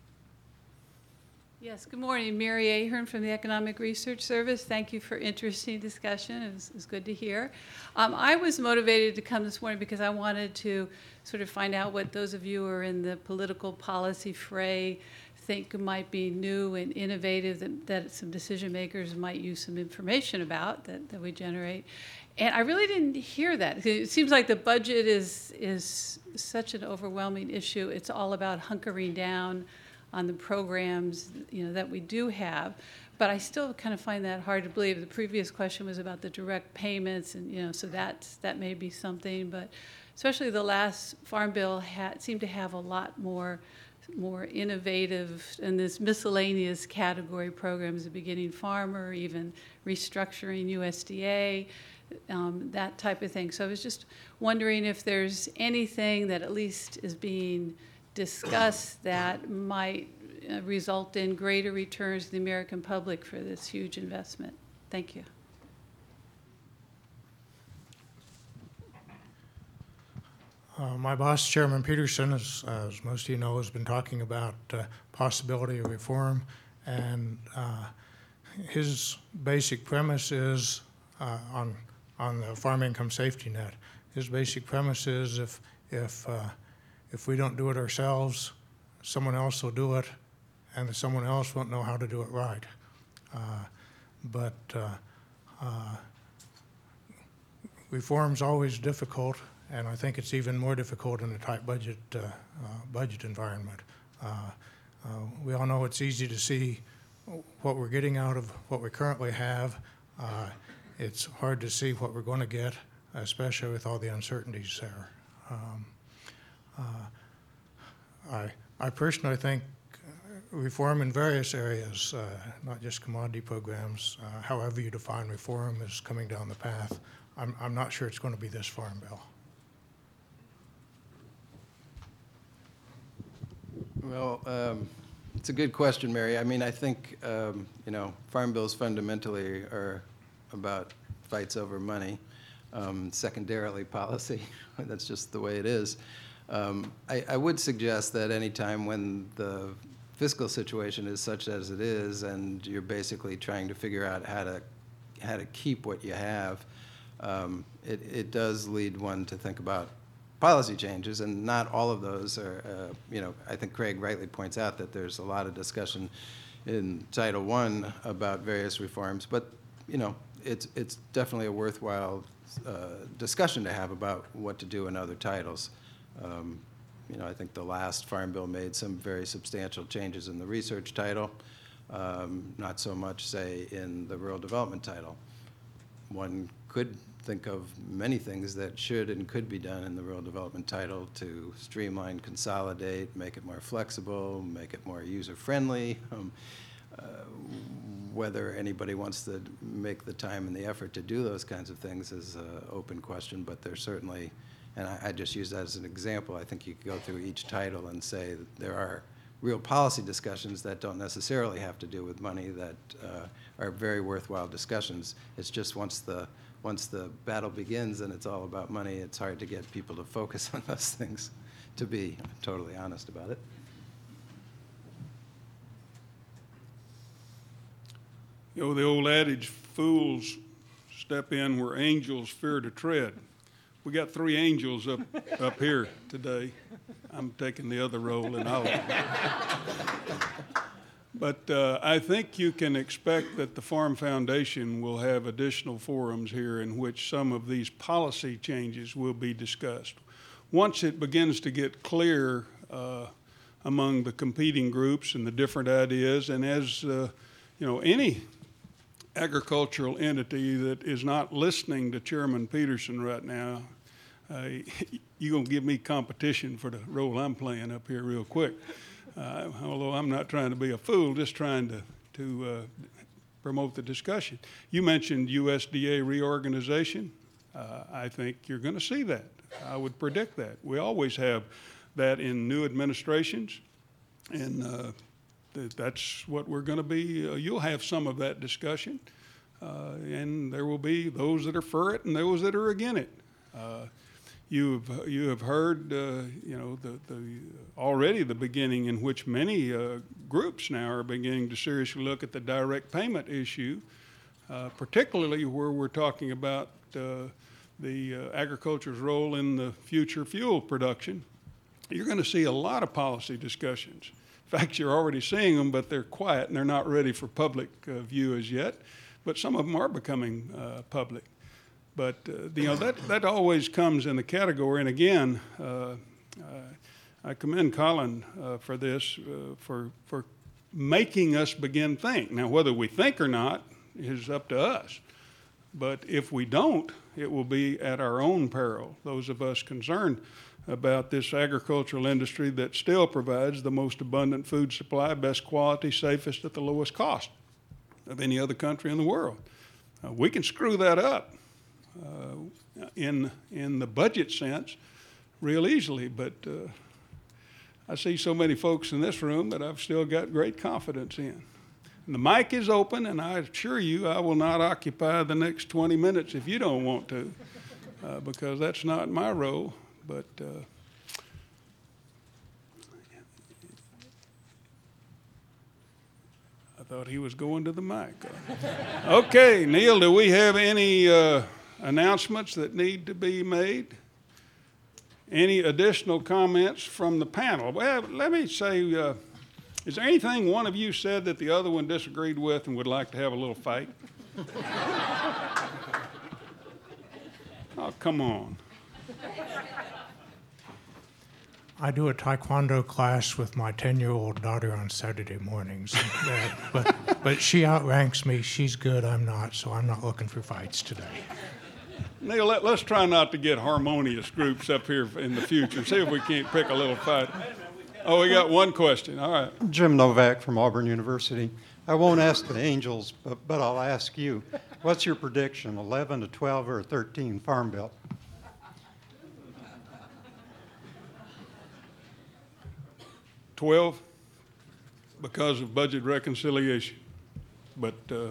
Yes, good morning. Mary Ahern from the Economic Research Service. Thank you for interesting discussion. It was, it was good to hear. Um, I was motivated to come this morning because I wanted to sort of find out what those of you who are in the political policy fray think might be new and innovative that, that some decision makers might use some information about that, that we generate. And I really didn't hear that. It seems like the budget is, is such an overwhelming issue. It's all about hunkering down on the programs, you know, that we do have, but I still kind of find that hard to believe. The previous question was about the direct payments, and you know, so that that may be something, but especially the last Farm Bill had, seemed to have a lot more more innovative in this miscellaneous category programs, the beginning farmer, even restructuring U S D A, um, that type of thing. So I was just wondering if there's anything that at least is being discussed that might uh, result in greater returns to the American public for this huge investment. Thank you. Uh, my boss, Chairman Peterson, as, as most of you know, has been talking about uh, possibility of reform, and uh, his basic premise is uh, on on the farm income safety net. His basic premise is if if uh, if we don't do it ourselves, someone else will do it, and someone else won't know how to do it right. Uh, but uh, uh, reform's always difficult, and I think it's even more difficult in a tight budget uh, uh, budget environment. Uh, uh, we all know it's easy to see what we're getting out of what we currently have. Uh, it's hard to see what we're going to get, especially with all the uncertainties there. Um, Uh, I, I personally think reform in various areas, uh, not just commodity programs, uh, however you define reform, is coming down the path. I'm, I'm not sure it's going to be this Farm Bill. Well, um, it's a good question, Mary. I mean, I think, um, you know, farm bills fundamentally are about fights over money, um, secondarily policy. That's just the way it is. Um, I, I would suggest that any time when the fiscal situation is such as it is, and you're basically trying to figure out how to how to keep what you have, um, it, it does lead one to think about policy changes, and not all of those are, uh, you know, I think Craig rightly points out that there's a lot of discussion in Title One about various reforms, but, you know, it's, it's definitely a worthwhile uh, discussion to have about what to do in other titles. Um, you know, I think the last Farm Bill made some very substantial changes in the research title, um, not so much, say, in the rural development title. One could think of many things that should and could be done in the rural development title to streamline, consolidate, make it more flexible, make it more user-friendly. Um, uh, whether anybody wants to make the time and the effort to do those kinds of things is an open question, but there's certainly, and I, I just use that as an example, I think you could go through each title and say that there are real policy discussions that don't necessarily have to do with money that uh, are very worthwhile discussions. It's just once the once the battle begins and it's all about money, it's hard to get people to focus on those things, to be totally honest about it. You know, the old adage, fools step in where angels fear to tread. We got three angels up, up here today. I'm taking the other role in all of it. But uh, I think you can expect that the Farm Foundation will have additional forums here in which some of these policy changes will be discussed. Once it begins to get clear uh, among the competing groups and the different ideas, and as uh, you know, any agricultural entity that is not listening to Chairman Peterson right now, uh, you're going to give me competition for the role I'm playing up here real quick. Uh, although I'm not trying to be a fool, just trying to, to uh, promote the discussion. You mentioned U S D A reorganization. Uh, I think you're going to see that. I would predict that. We always have that in new administrations, and uh, th that's what we're going to be. Uh, you'll have some of that discussion, uh, and there will be those that are for it and those that are against it. Uh, You've you have heard uh, you know the, the already the beginning in which many uh, groups now are beginning to seriously look at the direct payment issue, uh, particularly where we're talking about uh, the uh, agriculture's role in the future fuel production. You're going to see a lot of policy discussions. In fact, you're already seeing them, but they're quiet and they're not ready for public uh, view as yet. But some of them are becoming uh, public. But, uh, you know, that, that always comes in the category. And again, uh, uh, I commend Colin uh, for this, uh, for, for making us begin think. Now, whether we think or not is up to us. But if we don't, it will be at our own peril, those of us concerned about this agricultural industry that still provides the most abundant food supply, best quality, safest at the lowest cost of any other country in the world. Uh, we can screw that up. Uh, in in the budget sense, real easily, but uh, I see so many folks in this room that I've still got great confidence in. And the mic is open, and I assure you I will not occupy the next twenty minutes if you don't want to, uh, because that's not my role. But uh, I thought he was going to the mic. Okay, Neil, do we have any uh, announcements that need to be made? Any additional comments from the panel? Well, let me say, uh, is there anything one of you said that the other one disagreed with and would like to have a little fight? Oh, come on. I do a taekwondo class with my ten-year-old daughter on Saturday mornings, uh, but, but she outranks me. She's good, I'm not, so I'm not looking for fights today. Neil, let, let's try not to get harmonious groups up here in the future. See if we can't pick a little fight. Oh, we got one question. All right. Jim Novak from Auburn University. I won't ask the Angels, but, but I'll ask you. What's your prediction, eleven to twelve or thirteen Farm Bill? twelve, because of budget reconciliation. But uh,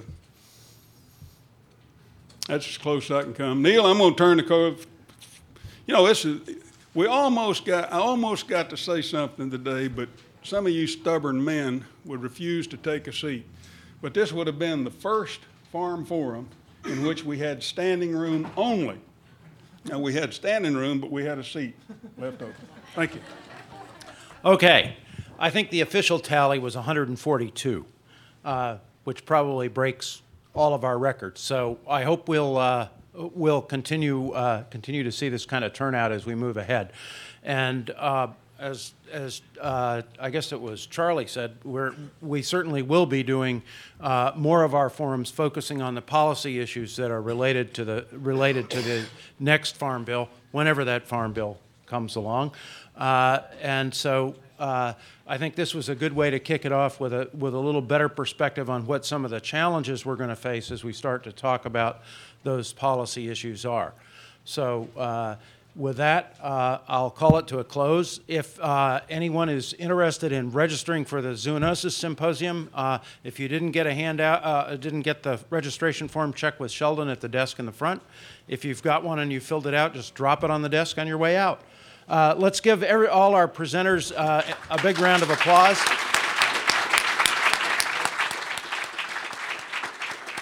that's as close as I can come. Neil, I'm going to turn the call. You know, this is, we almost got, I almost got to say something today, but some of you stubborn men would refuse to take a seat. But this would have been the first farm forum in which we had standing room only. Now, we had standing room, but we had a seat left open. Thank you. Okay, I think the official tally was one hundred forty-two, uh, which probably breaks all of our records. So I hope we'll uh, we'll continue uh, continue to see this kind of turnout as we move ahead. And uh, as as uh, I guess it was Charlie said, we're we certainly will be doing uh, more of our forums focusing on the policy issues that are related to the related to the next farm bill, whenever that farm bill comes along. Uh, and so uh, I think this was a good way to kick it off with a with a little better perspective on what some of the challenges we're going to face as we start to talk about those policy issues are. So uh, with that, uh, I'll call it to a close. If uh, anyone is interested in registering for the Zoonosis Symposium, uh, if you didn't get a handout, uh, didn't get the registration form, check with Sheldon at the desk in the front. If you've got one and you filled it out, just drop it on the desk on your way out. Uh, let's give every, all our presenters uh, a big round of applause.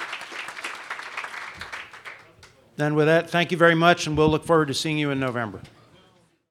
And with that, thank you very much, and we'll look forward to seeing you in November.